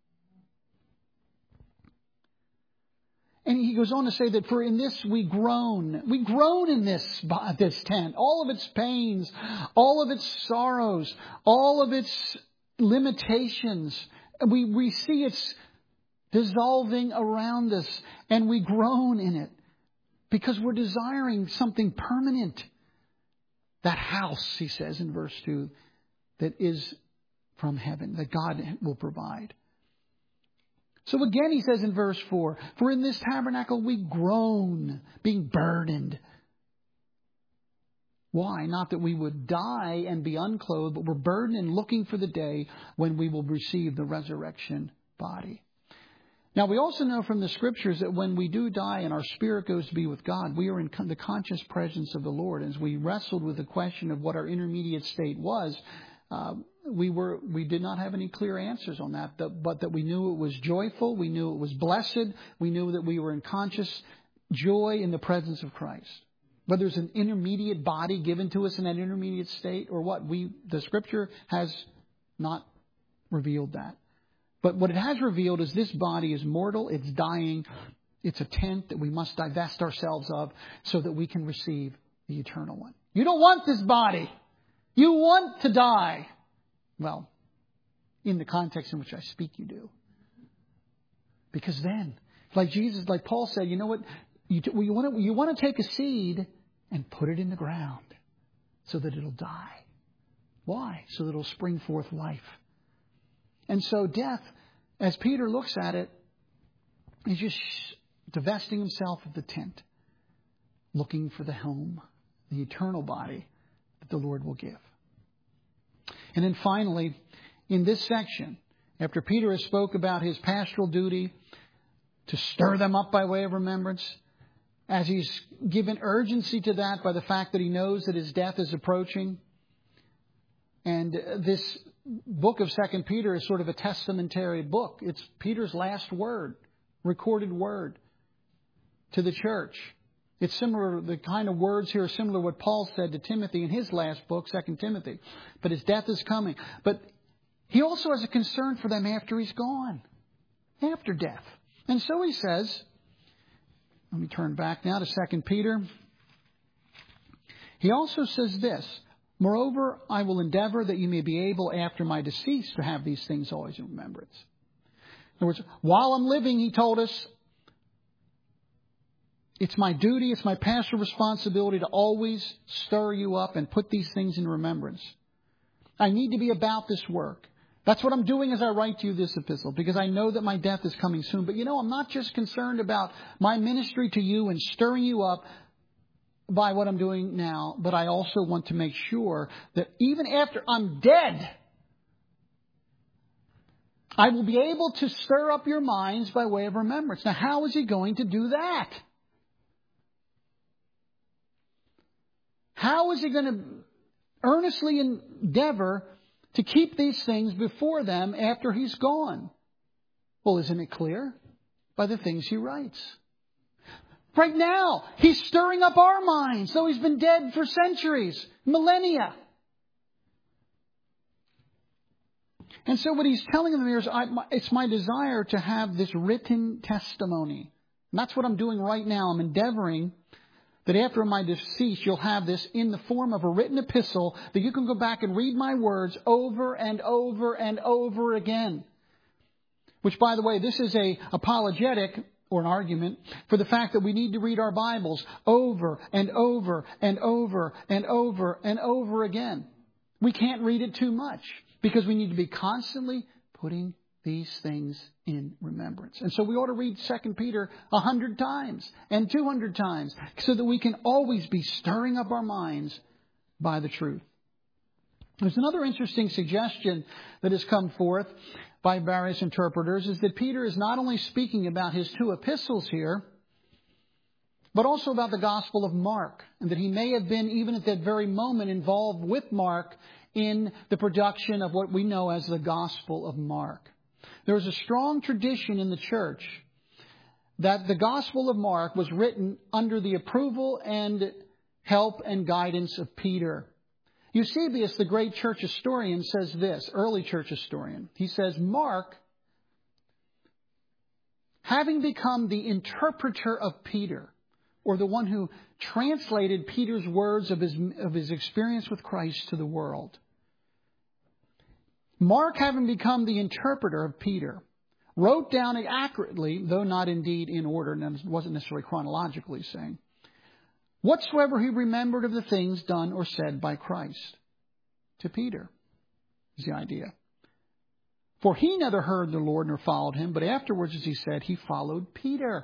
And he goes on to say that for in this we groan. We groan in this, this tent. All of its pains, all of its sorrows, all of its limitations. We, we see its dissolving around us, and we groan in it because we're desiring something permanent. That house, he says in verse two, that is from heaven, that God will provide. So again, he says in verse four, for in this tabernacle we groan, being burdened. Why? Not that we would die and be unclothed, but we're burdened and looking for the day when we will receive the resurrection body. Now, we also know from the Scriptures that when we do die and our spirit goes to be with God, we are in the conscious presence of the Lord. As we wrestled with the question of what our intermediate state was, uh, we were we did not have any clear answers on that, but that we knew it was joyful, we knew it was blessed, we knew that we were in conscious joy in the presence of Christ. Whether it's an intermediate body given to us in that intermediate state or what, we the Scripture has not revealed that. But what it has revealed is this body is mortal, it's dying, it's a tent that we must divest ourselves of so that we can receive the eternal one. You don't want this body. You want to die. Well, in the context in which I speak, you do. Because then, like Jesus, like Paul said, you know what? You, you, want to, you want to take a seed and put it in the ground so that it'll die. Why? So that it'll spring forth life. And so death, as Peter looks at it, is just divesting himself of the tent, looking for the home, the eternal body that the Lord will give. And then finally, in this section, after Peter has spoke about his pastoral duty to stir them up by way of remembrance, as he's given urgency to that by the fact that he knows that his death is approaching, and this book of Second Peter is sort of a testamentary book. It's Peter's last word, recorded word to the church. It's similar, the kind of words here are similar to what Paul said to Timothy in his last book, Second Timothy. But his death is coming. But he also has a concern for them after he's gone, after death. And so he says, let me turn back now to Second Peter. He also says this, moreover, I will endeavor that you may be able after my decease to have these things always in remembrance. In other words, while I'm living, he told us, it's my duty, it's my pastoral responsibility to always stir you up and put these things in remembrance. I need to be about this work. That's what I'm doing as I write to you this epistle, because I know that my death is coming soon. But you know, I'm not just concerned about my ministry to you and stirring you up by what I'm doing now, but I also want to make sure that even after I'm dead, I will be able to stir up your minds by way of remembrance. Now, how is he going to do that? How is he going to earnestly endeavor to keep these things before them after he's gone? Well, isn't it clear? By the things he writes. Right now, he's stirring up our minds, though he's been dead for centuries, millennia. And so what he's telling them here is, I, it's my desire to have this written testimony. And that's what I'm doing right now. I'm endeavoring that after my decease, you'll have this in the form of a written epistle that you can go back and read my words over and over and over again. Which, by the way, this is a apologetic or an argument for the fact that we need to read our Bibles over and over and over and over and over again. We can't read it too much because we need to be constantly putting these things in remembrance. And so we ought to read Second Peter a hundred times and two hundred times so that we can always be stirring up our minds by the truth. There's another interesting suggestion that has come forth by various interpreters is that Peter is not only speaking about his two epistles here, but also about the Gospel of Mark, and that he may have been, even at that very moment, involved with Mark in the production of what we know as the Gospel of Mark. There is a strong tradition in the church that the Gospel of Mark was written under the approval and help and guidance of Peter. Eusebius, the great church historian, says this, early church historian. He says, Mark, having become the interpreter of Peter, or the one who translated Peter's words of his, of his experience with Christ to the world. Mark, having become the interpreter of Peter, wrote down accurately, though not indeed in order, and it wasn't necessarily chronologically saying, whatsoever he remembered of the things done or said by Christ to Peter, is the idea. For he neither heard the Lord nor followed him, but afterwards, as he said, he followed Peter,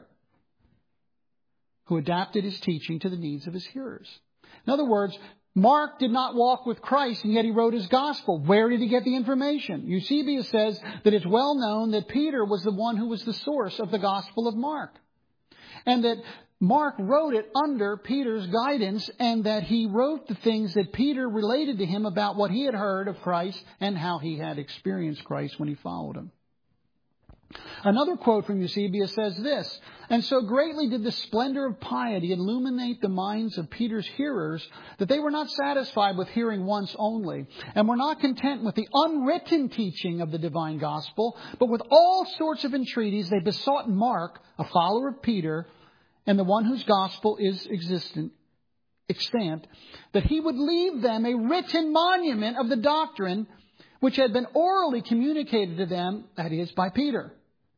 who adapted his teaching to the needs of his hearers. In other words, Mark did not walk with Christ, and yet he wrote his gospel. Where did he get the information? Eusebius says that it's well known that Peter was the one who was the source of the Gospel of Mark. And that Mark wrote it under Peter's guidance, and that he wrote the things that Peter related to him about what he had heard of Christ and how he had experienced Christ when he followed him. Another quote from Eusebius says this, and so greatly did the splendor of piety illuminate the minds of Peter's hearers that they were not satisfied with hearing once only, and were not content with the unwritten teaching of the divine gospel, but with all sorts of entreaties they besought Mark, a follower of Peter, and the one whose gospel is existent, extant, that he would leave them a written monument of the doctrine which had been orally communicated to them, that is, by Peter.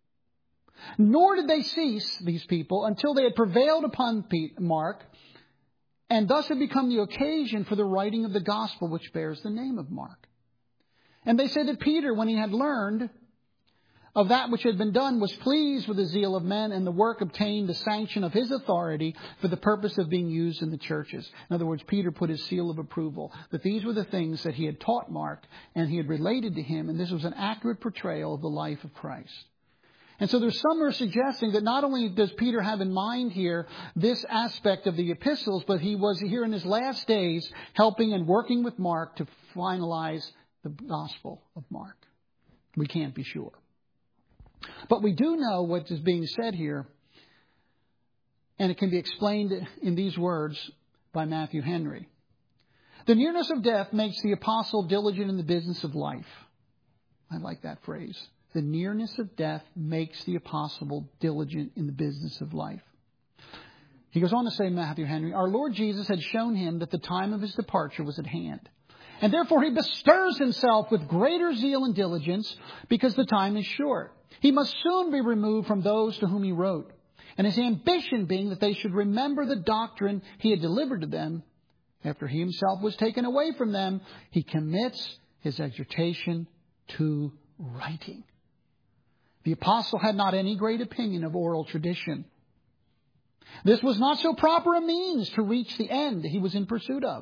Nor did they cease, these people, until they had prevailed upon Mark, and thus had become the occasion for the writing of the gospel which bears the name of Mark. And they say that Peter, when he had learned of that which had been done, was pleased with the zeal of men, and the work obtained the sanction of his authority for the purpose of being used in the churches. In other words, Peter put his seal of approval, that these were the things that he had taught Mark, and he had related to him, and this was an accurate portrayal of the life of Christ. And so there's some who are suggesting that not only does Peter have in mind here this aspect of the epistles, but he was here in his last days helping and working with Mark to finalize the gospel of Mark. We can't be sure. But we do know what is being said here, and it can be explained in these words by Matthew Henry. The nearness of death makes the apostle diligent in the business of life. I like that phrase. The nearness of death makes the apostle diligent in the business of life. He goes on to say, Matthew Henry, our Lord Jesus had shown him that the time of his departure was at hand. And therefore he bestirs himself with greater zeal and diligence because the time is short. He must soon be removed from those to whom he wrote. And his ambition being that they should remember the doctrine he had delivered to them, after he himself was taken away from them, he commits his exhortation to writing. The apostle had not any great opinion of oral tradition. This was not so proper a means to reach the end he was in pursuit of.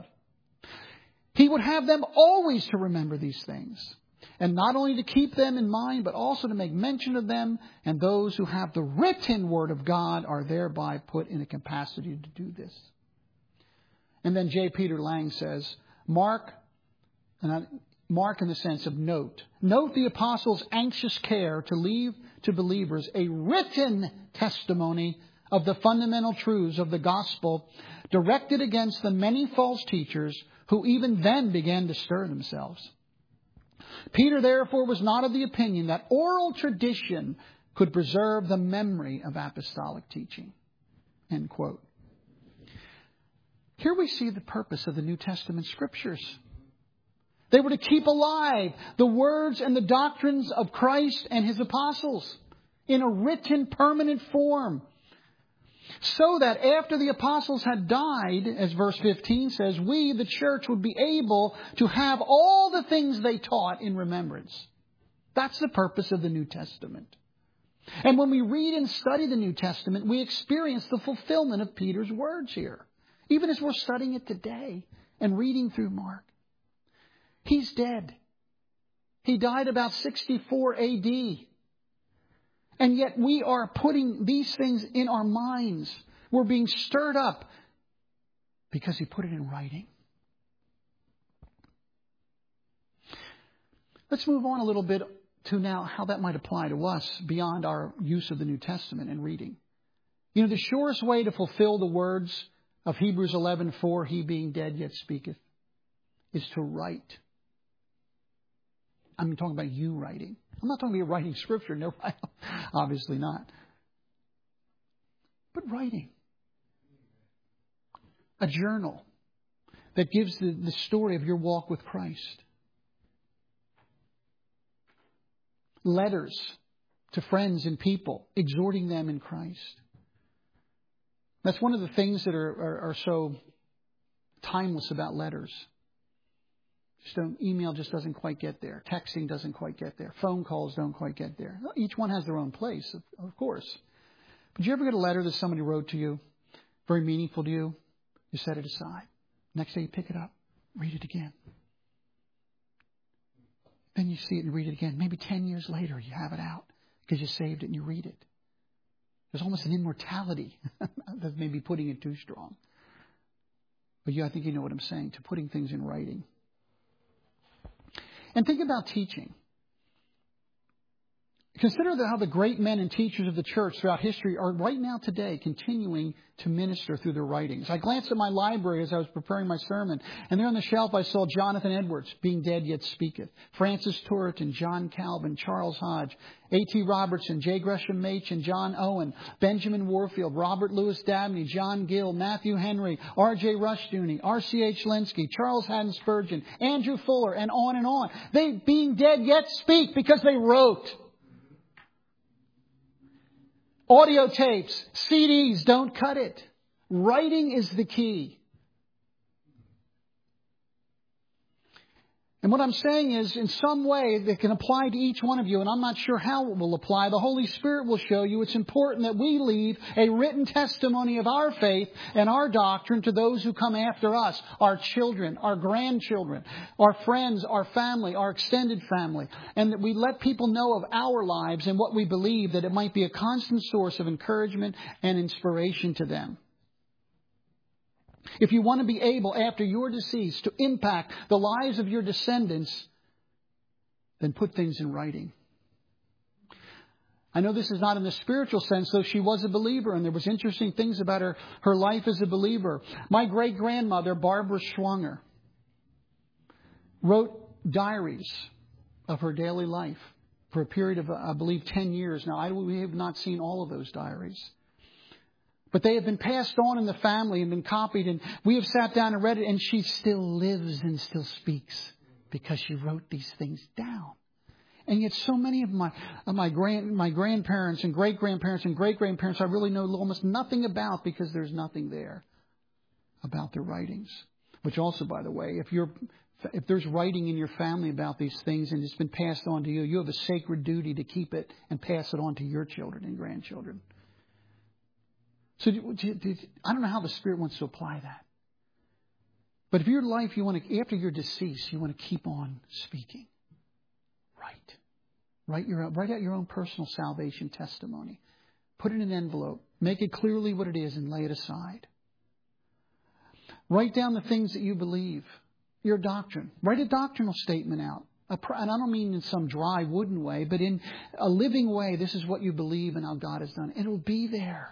He would have them always to remember these things, and not only to keep them in mind, but also to make mention of them, and those who have the written word of God are thereby put in a capacity to do this. And then J. Peter Lang says, Mark, and I, Mark in the sense of note. Note the apostle's anxious care to leave to believers a written testimony of the fundamental truths of the gospel directed against the many false teachers who even then began to stir themselves. Peter, therefore, was not of the opinion that oral tradition could preserve the memory of apostolic teaching. End quote. Here we see the purpose of the New Testament scriptures. They were to keep alive the words and the doctrines of Christ and his apostles in a written, permanent form. So that after the apostles had died, as verse fifteen says, we, the church, would be able to have all the things they taught in remembrance. That's the purpose of the New Testament. And when we read and study the New Testament, we experience the fulfillment of Peter's words here. Even as we're studying it today and reading through Mark. He's dead. He died about sixty-four A D. And yet we are putting these things in our minds. We're being stirred up because He put it in writing. Let's move on a little bit to now how that might apply to us beyond our use of the New Testament and reading. You know, the surest way to fulfill the words of Hebrews eleven four, He being dead yet speaketh, is to write. I'm talking about you writing. I'm not talking about writing Scripture. No, obviously not. But writing. A journal that gives the, the story of your walk with Christ. Letters to friends and people, exhorting them in Christ. That's one of the things that are, are, are so timeless about letters. Just don't, email just doesn't quite get there. Texting doesn't quite get there. Phone calls don't quite get there. Each one has their own place, of, of course. But did you ever get a letter that somebody wrote to you, very meaningful to you? You set it aside. Next day you pick it up, read it again. Then you see it and read it again. Maybe ten years later you have it out because you saved it and you read it. There's almost an immortality. That's maybe putting it too strong. But you, I think you know what I'm saying, to putting things in writing. And think about teaching. Consider how the great men and teachers of the church throughout history are right now today continuing to minister through their writings. I glanced at my library as I was preparing my sermon, and there on the shelf I saw Jonathan Edwards, being dead yet speaketh, Francis Turretin, John Calvin, Charles Hodge, A T Robertson, J. Gresham Machen, John Owen, Benjamin Warfield, Robert Louis Dabney, John Gill, Matthew Henry, R J Rushdoony, R C H Lenski, Charles Haddon Spurgeon, Andrew Fuller, and on and on. They, being dead yet speak because they wrote. Audio tapes, C Ds, don't cut it. Writing is the key. And what I'm saying is, in some way that can apply to each one of you, and I'm not sure how it will apply, the Holy Spirit will show you it's important that we leave a written testimony of our faith and our doctrine to those who come after us, our children, our grandchildren, our friends, our family, our extended family, and that we let people know of our lives and what we believe, that it might be a constant source of encouragement and inspiration to them. If you want to be able, after your decease, to impact the lives of your descendants, then put things in writing. I know this is not in the spiritual sense, though she was a believer, and there was interesting things about her, her life as a believer. My great-grandmother, Barbara Schwanger, wrote diaries of her daily life for a period of, I believe, ten years. Now, I, we have not seen all of those diaries. But they have been passed on in the family and been copied. And we have sat down and read it. And she still lives and still speaks because she wrote these things down. And yet so many of my of my grand my grandparents and great-grandparents and great-grandparents I really know almost nothing about because there's nothing there about their writings. Which also, by the way, if you're if there's writing in your family about these things and it's been passed on to you, you have a sacred duty to keep it and pass it on to your children and grandchildren. So I don't know how the Spirit wants to apply that. But if your life, you want to, after your decease, you want to keep on speaking. Write. Write, your, write out your own personal salvation testimony. Put it in an envelope. Make it clearly what it is and lay it aside. Write down the things that you believe. Your doctrine. Write a doctrinal statement out. And I don't mean in some dry, wooden way, but in a living way. This is what you believe and how God has done. And it'll be there.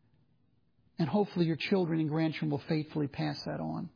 And hopefully your children and grandchildren will faithfully pass that on.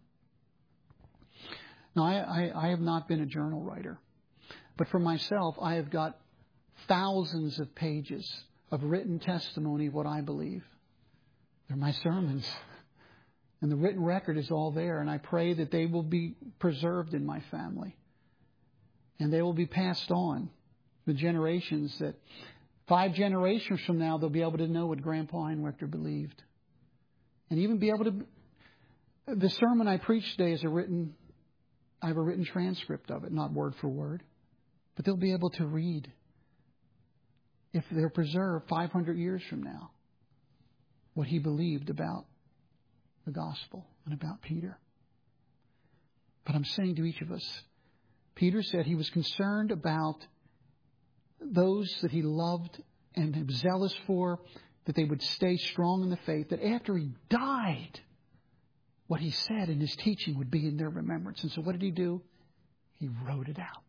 Now, I, I, I have not been a journal writer. But for myself, I have got thousands of pages of written testimony of what I believe. They're my sermons. And the written record is all there. And I pray that they will be preserved in my family. And they will be passed on. The generations that Five generations from now, they'll be able to know what Grandpa Einwechter believed. And even be able to... The sermon I preached today is a written... I have a written transcript of it, not word for word. But they'll be able to read, if they're preserved five hundred years from now, what he believed about the gospel and about Peter. But I'm saying to each of us, Peter said he was concerned about those that he loved and was zealous for, that they would stay strong in the faith, that after he died, what he said in his teaching would be in their remembrance. And so what did he do? He wrote it out.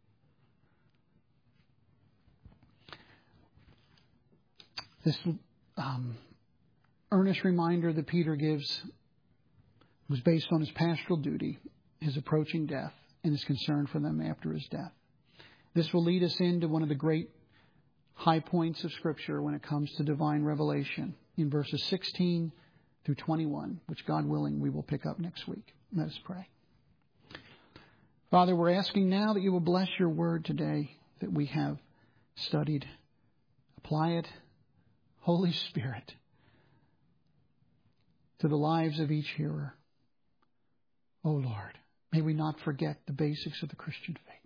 This um, earnest reminder that Peter gives was based on his pastoral duty, his approaching death, and his concern for them after his death. This will lead us into one of the great high points of Scripture when it comes to divine revelation in verses sixteen through twenty-one, which, God willing, we will pick up next week. Let us pray. Father, we're asking now that you will bless your word today that we have studied. Apply it, Holy Spirit, to the lives of each hearer. Oh Lord, may we not forget the basics of the Christian faith.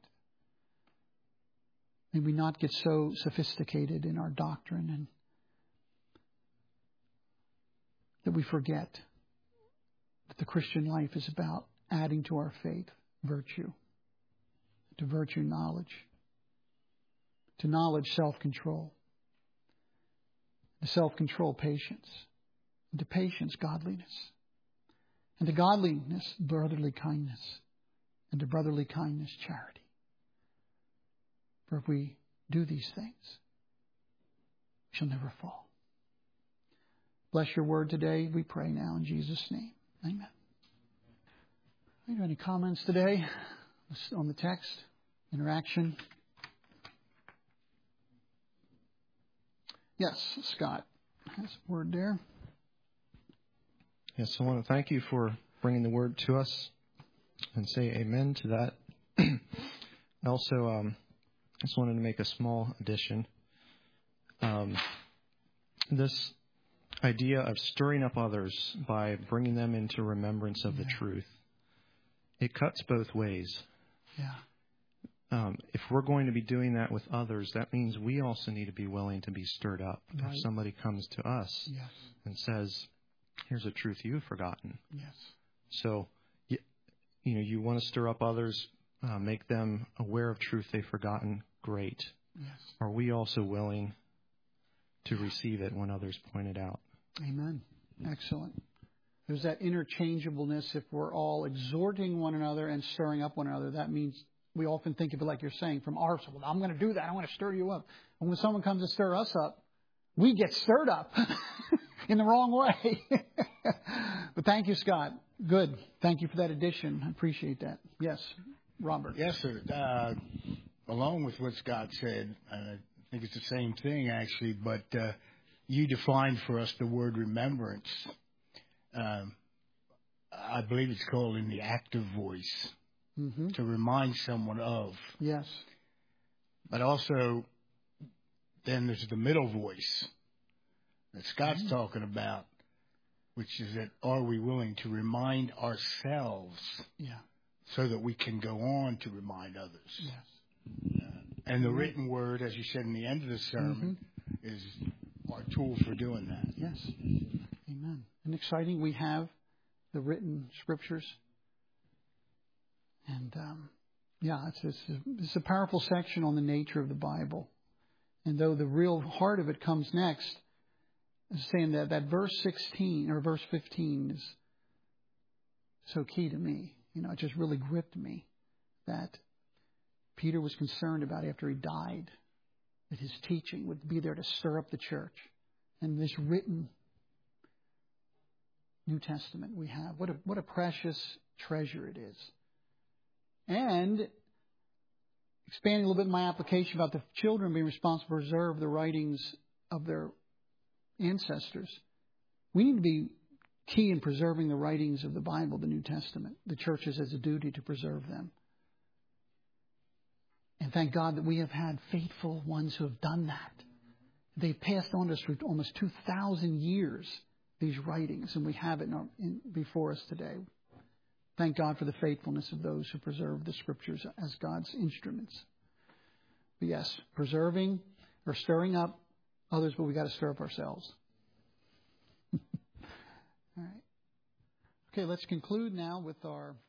May we not get so sophisticated in our doctrine and that we forget that the Christian life is about adding to our faith virtue, to virtue knowledge, to knowledge self-control, to self-control patience, and to patience godliness, and to godliness brotherly kindness, and to brotherly kindness charity. For if we do these things, we shall never fall. Bless your word today, we pray now in Jesus' name. Amen. Are there any comments today on the text? Interaction? Yes, Scott has a word there. Yes, I want to thank you for bringing the word to us and say amen to that. I also um, just wanted to make a small addition. Um, this idea of stirring up others by bringing them into remembrance of yeah. the truth, it cuts both ways. Yeah. Um, if we're going to be doing that with others, that means we also need to be willing to be stirred up. Right. If somebody comes to us yes. and says, here's a truth you've forgotten. Yes. So, you, you know, you want to stir up others, uh, make them aware of truth they've forgotten. Great. Yes. Are we also willing to receive it when others point it out? Amen. Excellent. There's that interchangeableness. If we're all exhorting one another and stirring up one another, that means we often think of it like you're saying from our side. Well, I'm going to do that. I want to stir you up. And when someone comes to stir us up, we get stirred up in the wrong way. But thank you, Scott. Good. Thank you for that addition. I appreciate that. Yes, Robert. Yes, sir. Uh, along with what Scott said, I think it's the same thing, actually, but uh, you defined for us the word remembrance. Um, I believe it's called in the active voice. Mm-hmm. To remind someone of. Yes. But also, then there's the middle voice that Scott's mm-hmm. talking about, which is that are we willing to remind ourselves yeah. so that we can go on to remind others? Yes. Uh, and the written word, as you said in the end of the sermon, mm-hmm. is our tool for doing that. Yes. Amen. And exciting, we have the written scriptures. And, um, yeah, it's, it's, it's a powerful section on the nature of the Bible. And though the real heart of it comes next, is saying that, that verse sixteen or verse fifteen is so key to me. You know, it just really gripped me that Peter was concerned about after he died, that his teaching would be there to stir up the church. And this written New Testament we have, what a, what a precious treasure it is. And expanding a little bit in my application about the children being responsible to preserve the writings of their ancestors, we need to be key in preserving the writings of the Bible, the New Testament. The church has a duty to preserve them. And thank God that we have had faithful ones who have done that. they passed on to us for almost two thousand years, these writings, and we have it in our, in, before us today. Thank God for the faithfulness of those who preserve the Scriptures as God's instruments. But yes, preserving or stirring up others, but we got to stir up ourselves. All right. Okay, let's conclude now with our